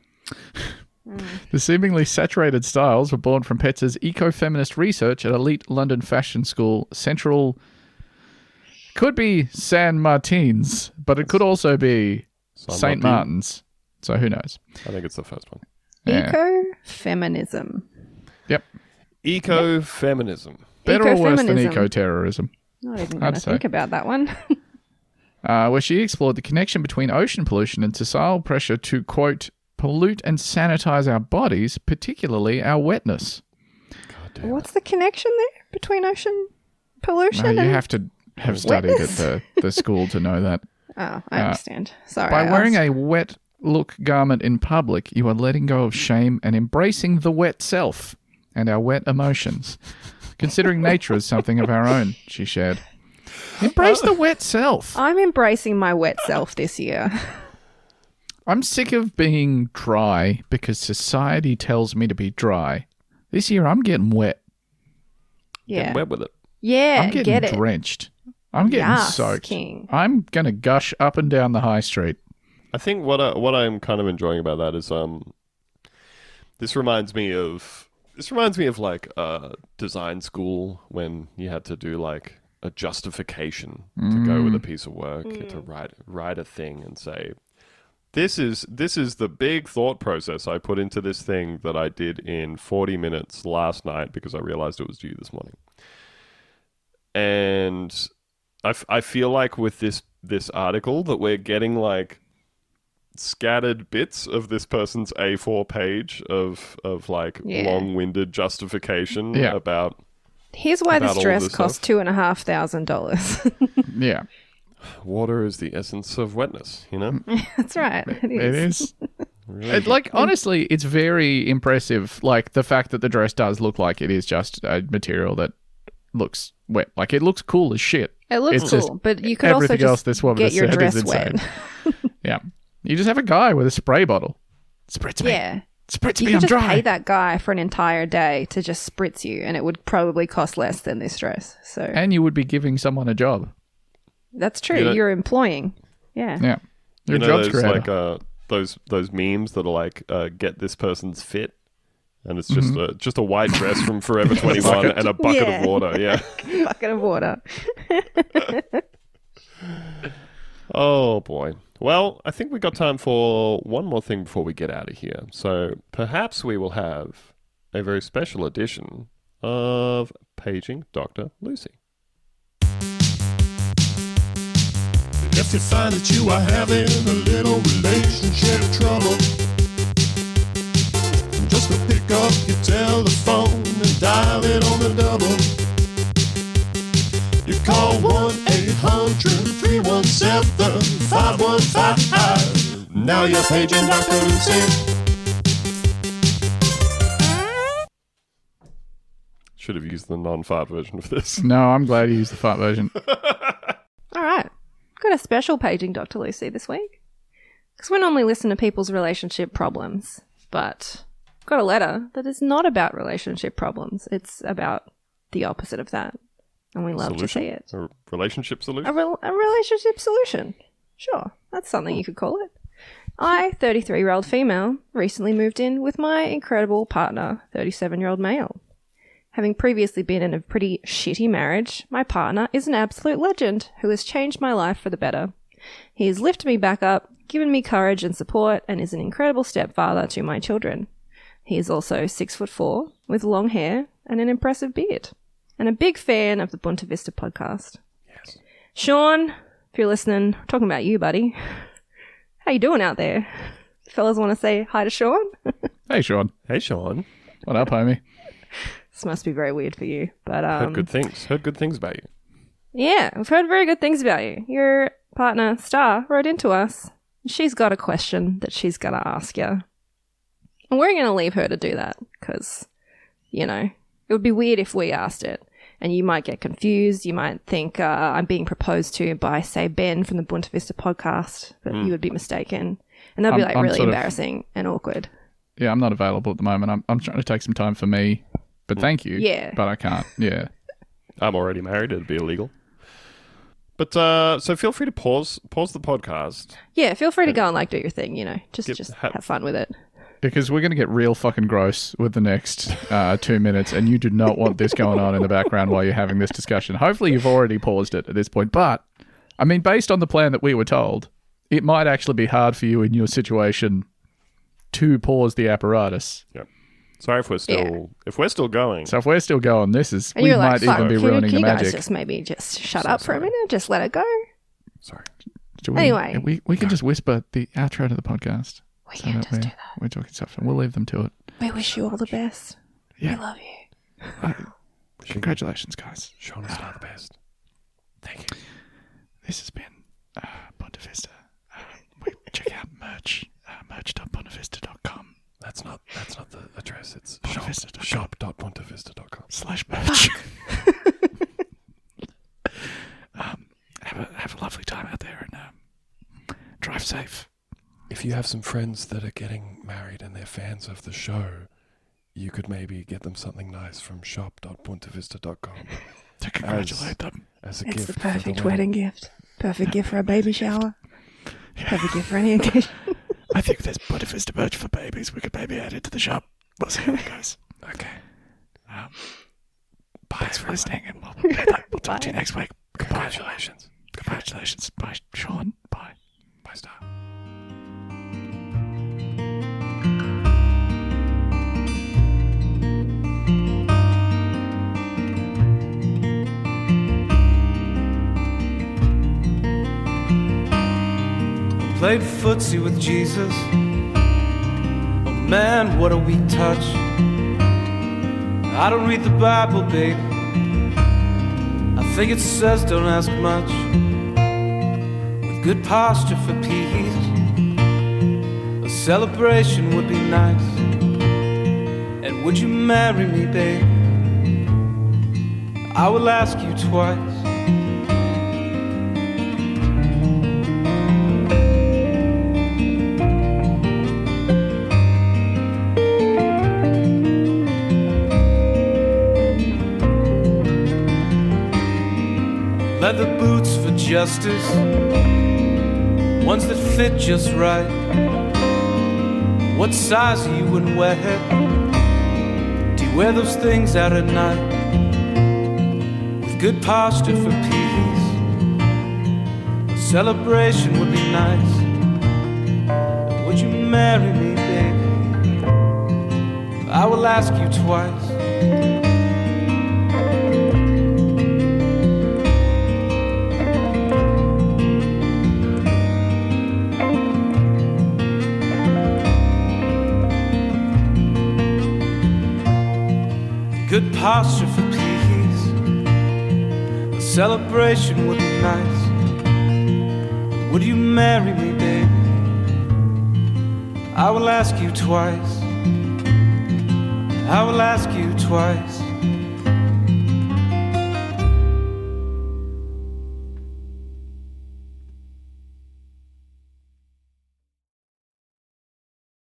The seemingly saturated styles were born from Petzer's eco-feminist research at elite London fashion school Central. Could be San Martin's, but it could also be San Saint Martin. Martin's. So who knows? I think it's the first one. Yeah. Eco-feminism. Yep. Eco-feminism. Better or worse than Ecofeminism. eco-terrorism? Not even I'd going to say. think about that one. Uh, where she explored the connection between ocean pollution and societal pressure to, quote, pollute and sanitize our bodies, particularly our wetness. What's the connection there between ocean pollution No, you and... have to have studied at the, the school to know that. Oh, I understand. Sorry. By I wearing asked. a wet look garment in public, you are letting go of shame and embracing the wet self and our wet emotions. Considering nature as something of our own, she shared. Embrace the wet self. I'm embracing my wet self this year. I'm sick of being dry because society tells me to be dry. This year I'm getting wet. Yeah. Get wet with it. Yeah, I'm getting get it. drenched. I'm getting Yes, soaked. King. I'm going to gush up and down the high street. I think what I, what I'm kind of enjoying about that is um, this reminds me of this reminds me of like uh, design school when you had to do like a justification to go with a piece of work to write write a thing and say this is this is the big thought process I put into this thing that I did in forty minutes last night because I realized it was due this morning. And I, f- I feel like with this this article that we're getting like scattered bits of this person's A four page of of like Yeah. long-winded justification Yeah. about Here's why About this all dress this costs stuff. two and a half thousand dollars. Yeah, water is the essence of wetness, you know? That's right. It is. it is. Really It, like, honestly, it's very impressive, like, the fact that the dress does look like it is just a material that looks wet. Like, it looks cool as shit. It looks It's cool, just but you could also everything else just this woman get has your said is dress wet. insane. Yeah. You just have a guy with a spray bottle. Spritz me. Yeah. Spritz You me, could I'm just dry. pay that guy for an entire day to just spritz you, and it would probably cost less than this dress. So And you would be giving someone a job. that's true. You know- You're employing. Yeah. Yeah. You're you a know jobs those creator. like uh those those memes that are like uh, get this person's fit and it's just Mm-hmm. a just a white dress from Forever twenty-one and a bucket Yeah. of water. Yeah. Bucket of water. Oh boy. Well, I think we got time for one more thing before we get out of here. So perhaps we will have a very special edition of Paging Doctor Lucy. If you find that you are having a little relationship trouble, just to pick up your telephone and dial it on the double. You call one eight hundred three one seven five one five five. Now you're paging Doctor Lucy. Should have used the non-fart version of this. No, I'm glad you used the fart version. All right. Got a special paging Doctor Lucy this week. Because we normally listen to people's relationship problems, but got a letter that is not about relationship problems. It's about the opposite of that. And we love Solution? to see it. A relationship solution? A, re- a relationship solution. Sure, that's something you could call it. I, thirty-three-year-old female, recently moved in with my incredible partner, thirty-seven-year-old male. Having previously been in a pretty shitty marriage, my partner is an absolute legend who has changed my life for the better. He has lifted me back up, given me courage and support, and is an incredible stepfather to my children. He is also six foot four, with long hair and an impressive beard, and a big fan of the Bunta Vista podcast. Yes. Sean, if you're listening, I'm talking about you, buddy. How you doing out there? Fellas want to say hi to Sean? Hey, Sean. Hey, Sean. What up, homie? This must be very weird for you, but um, Heard good things. Heard good things about you. yeah, we've heard very good things about you. Your partner, Star, wrote into us. She's got a question that she's going to ask you. And we're going to leave her to do that because, you know, it would be weird if we asked it. And you might get confused. You might think uh, I'm being proposed to by, say, Ben from the Bunta Vista podcast, but Mm. you would be mistaken. And that'd be I'm- like I'm really sort of- embarrassing and awkward. Yeah, I'm not available at the moment. I'm, I'm trying to take some time for me, but thank you. Yeah. But I can't. Yeah. I'm already married. It'd be illegal. But uh, so feel free to pause pause the podcast. Yeah, feel free to go and like do your thing, you know. Just Get- just ha- have fun with it. Because we're going to get real fucking gross with the next uh, two minutes, and you do not want this going on in the background while you're having this discussion. Hopefully you've already paused it at this point. But, I mean, based on the plan that we were told, it might actually be hard for you in your situation to pause the apparatus. Yeah. Sorry if we're still if we're still going. So if we're still going, this is, And we you're might like, fuck, even be can, you- ruining can the you guys magic. just maybe just shut So up for a sorry. minute? Just let it go? Sorry. Do we- Anyway. We, we can just whisper the outro to the podcast. We so can that just we're, do that. we're talking stuff, and we'll leave them to it. We wish you all the best. Yeah. We love you. Uh, congratulations, guys. Sean is not the best. Thank you. This has been uh, Bunta Vista. Uh, we check out merch, uh, merch dot bunta vista dot com That's not that's not the address. It's Bunta shop Vista dot com. shop dot bunta vista dot com. slash merch. um, have a have a lovely time out there, and um, drive safe. If you have some friends that are getting married and they're fans of the show, you could maybe get them something nice from shop dot bunta vista dot com To congratulate them. as a It's gift. the for perfect wedding. wedding gift. Perfect gift for a baby shower. Perfect gift for any occasion. I think there's Bunta Vista merch for babies. We could maybe add it to the shop. We'll see how it goes. Okay. Um, Bye, thanks for everyone. listening, and we'll, we'll talk to you Bye. next week. Goodbye. Congratulations. Congratulations. Bye, Sean. Bye. Bye, Star. Played footsie with Jesus. Oh man, what a weak touch. I don't read the Bible, babe. I think it says don't ask much. With good posture for peace, a celebration would be nice. And would you marry me, babe? I will ask you twice. Leather boots for justice, ones that fit just right. What size are you and where? Do you wear those things out at night? With good posture for peace, a celebration would be nice. Would you marry me, baby? I will ask you twice. Good posture for peace, a celebration would be nice. Would you marry me, baby? I will ask you twice. I will ask you twice.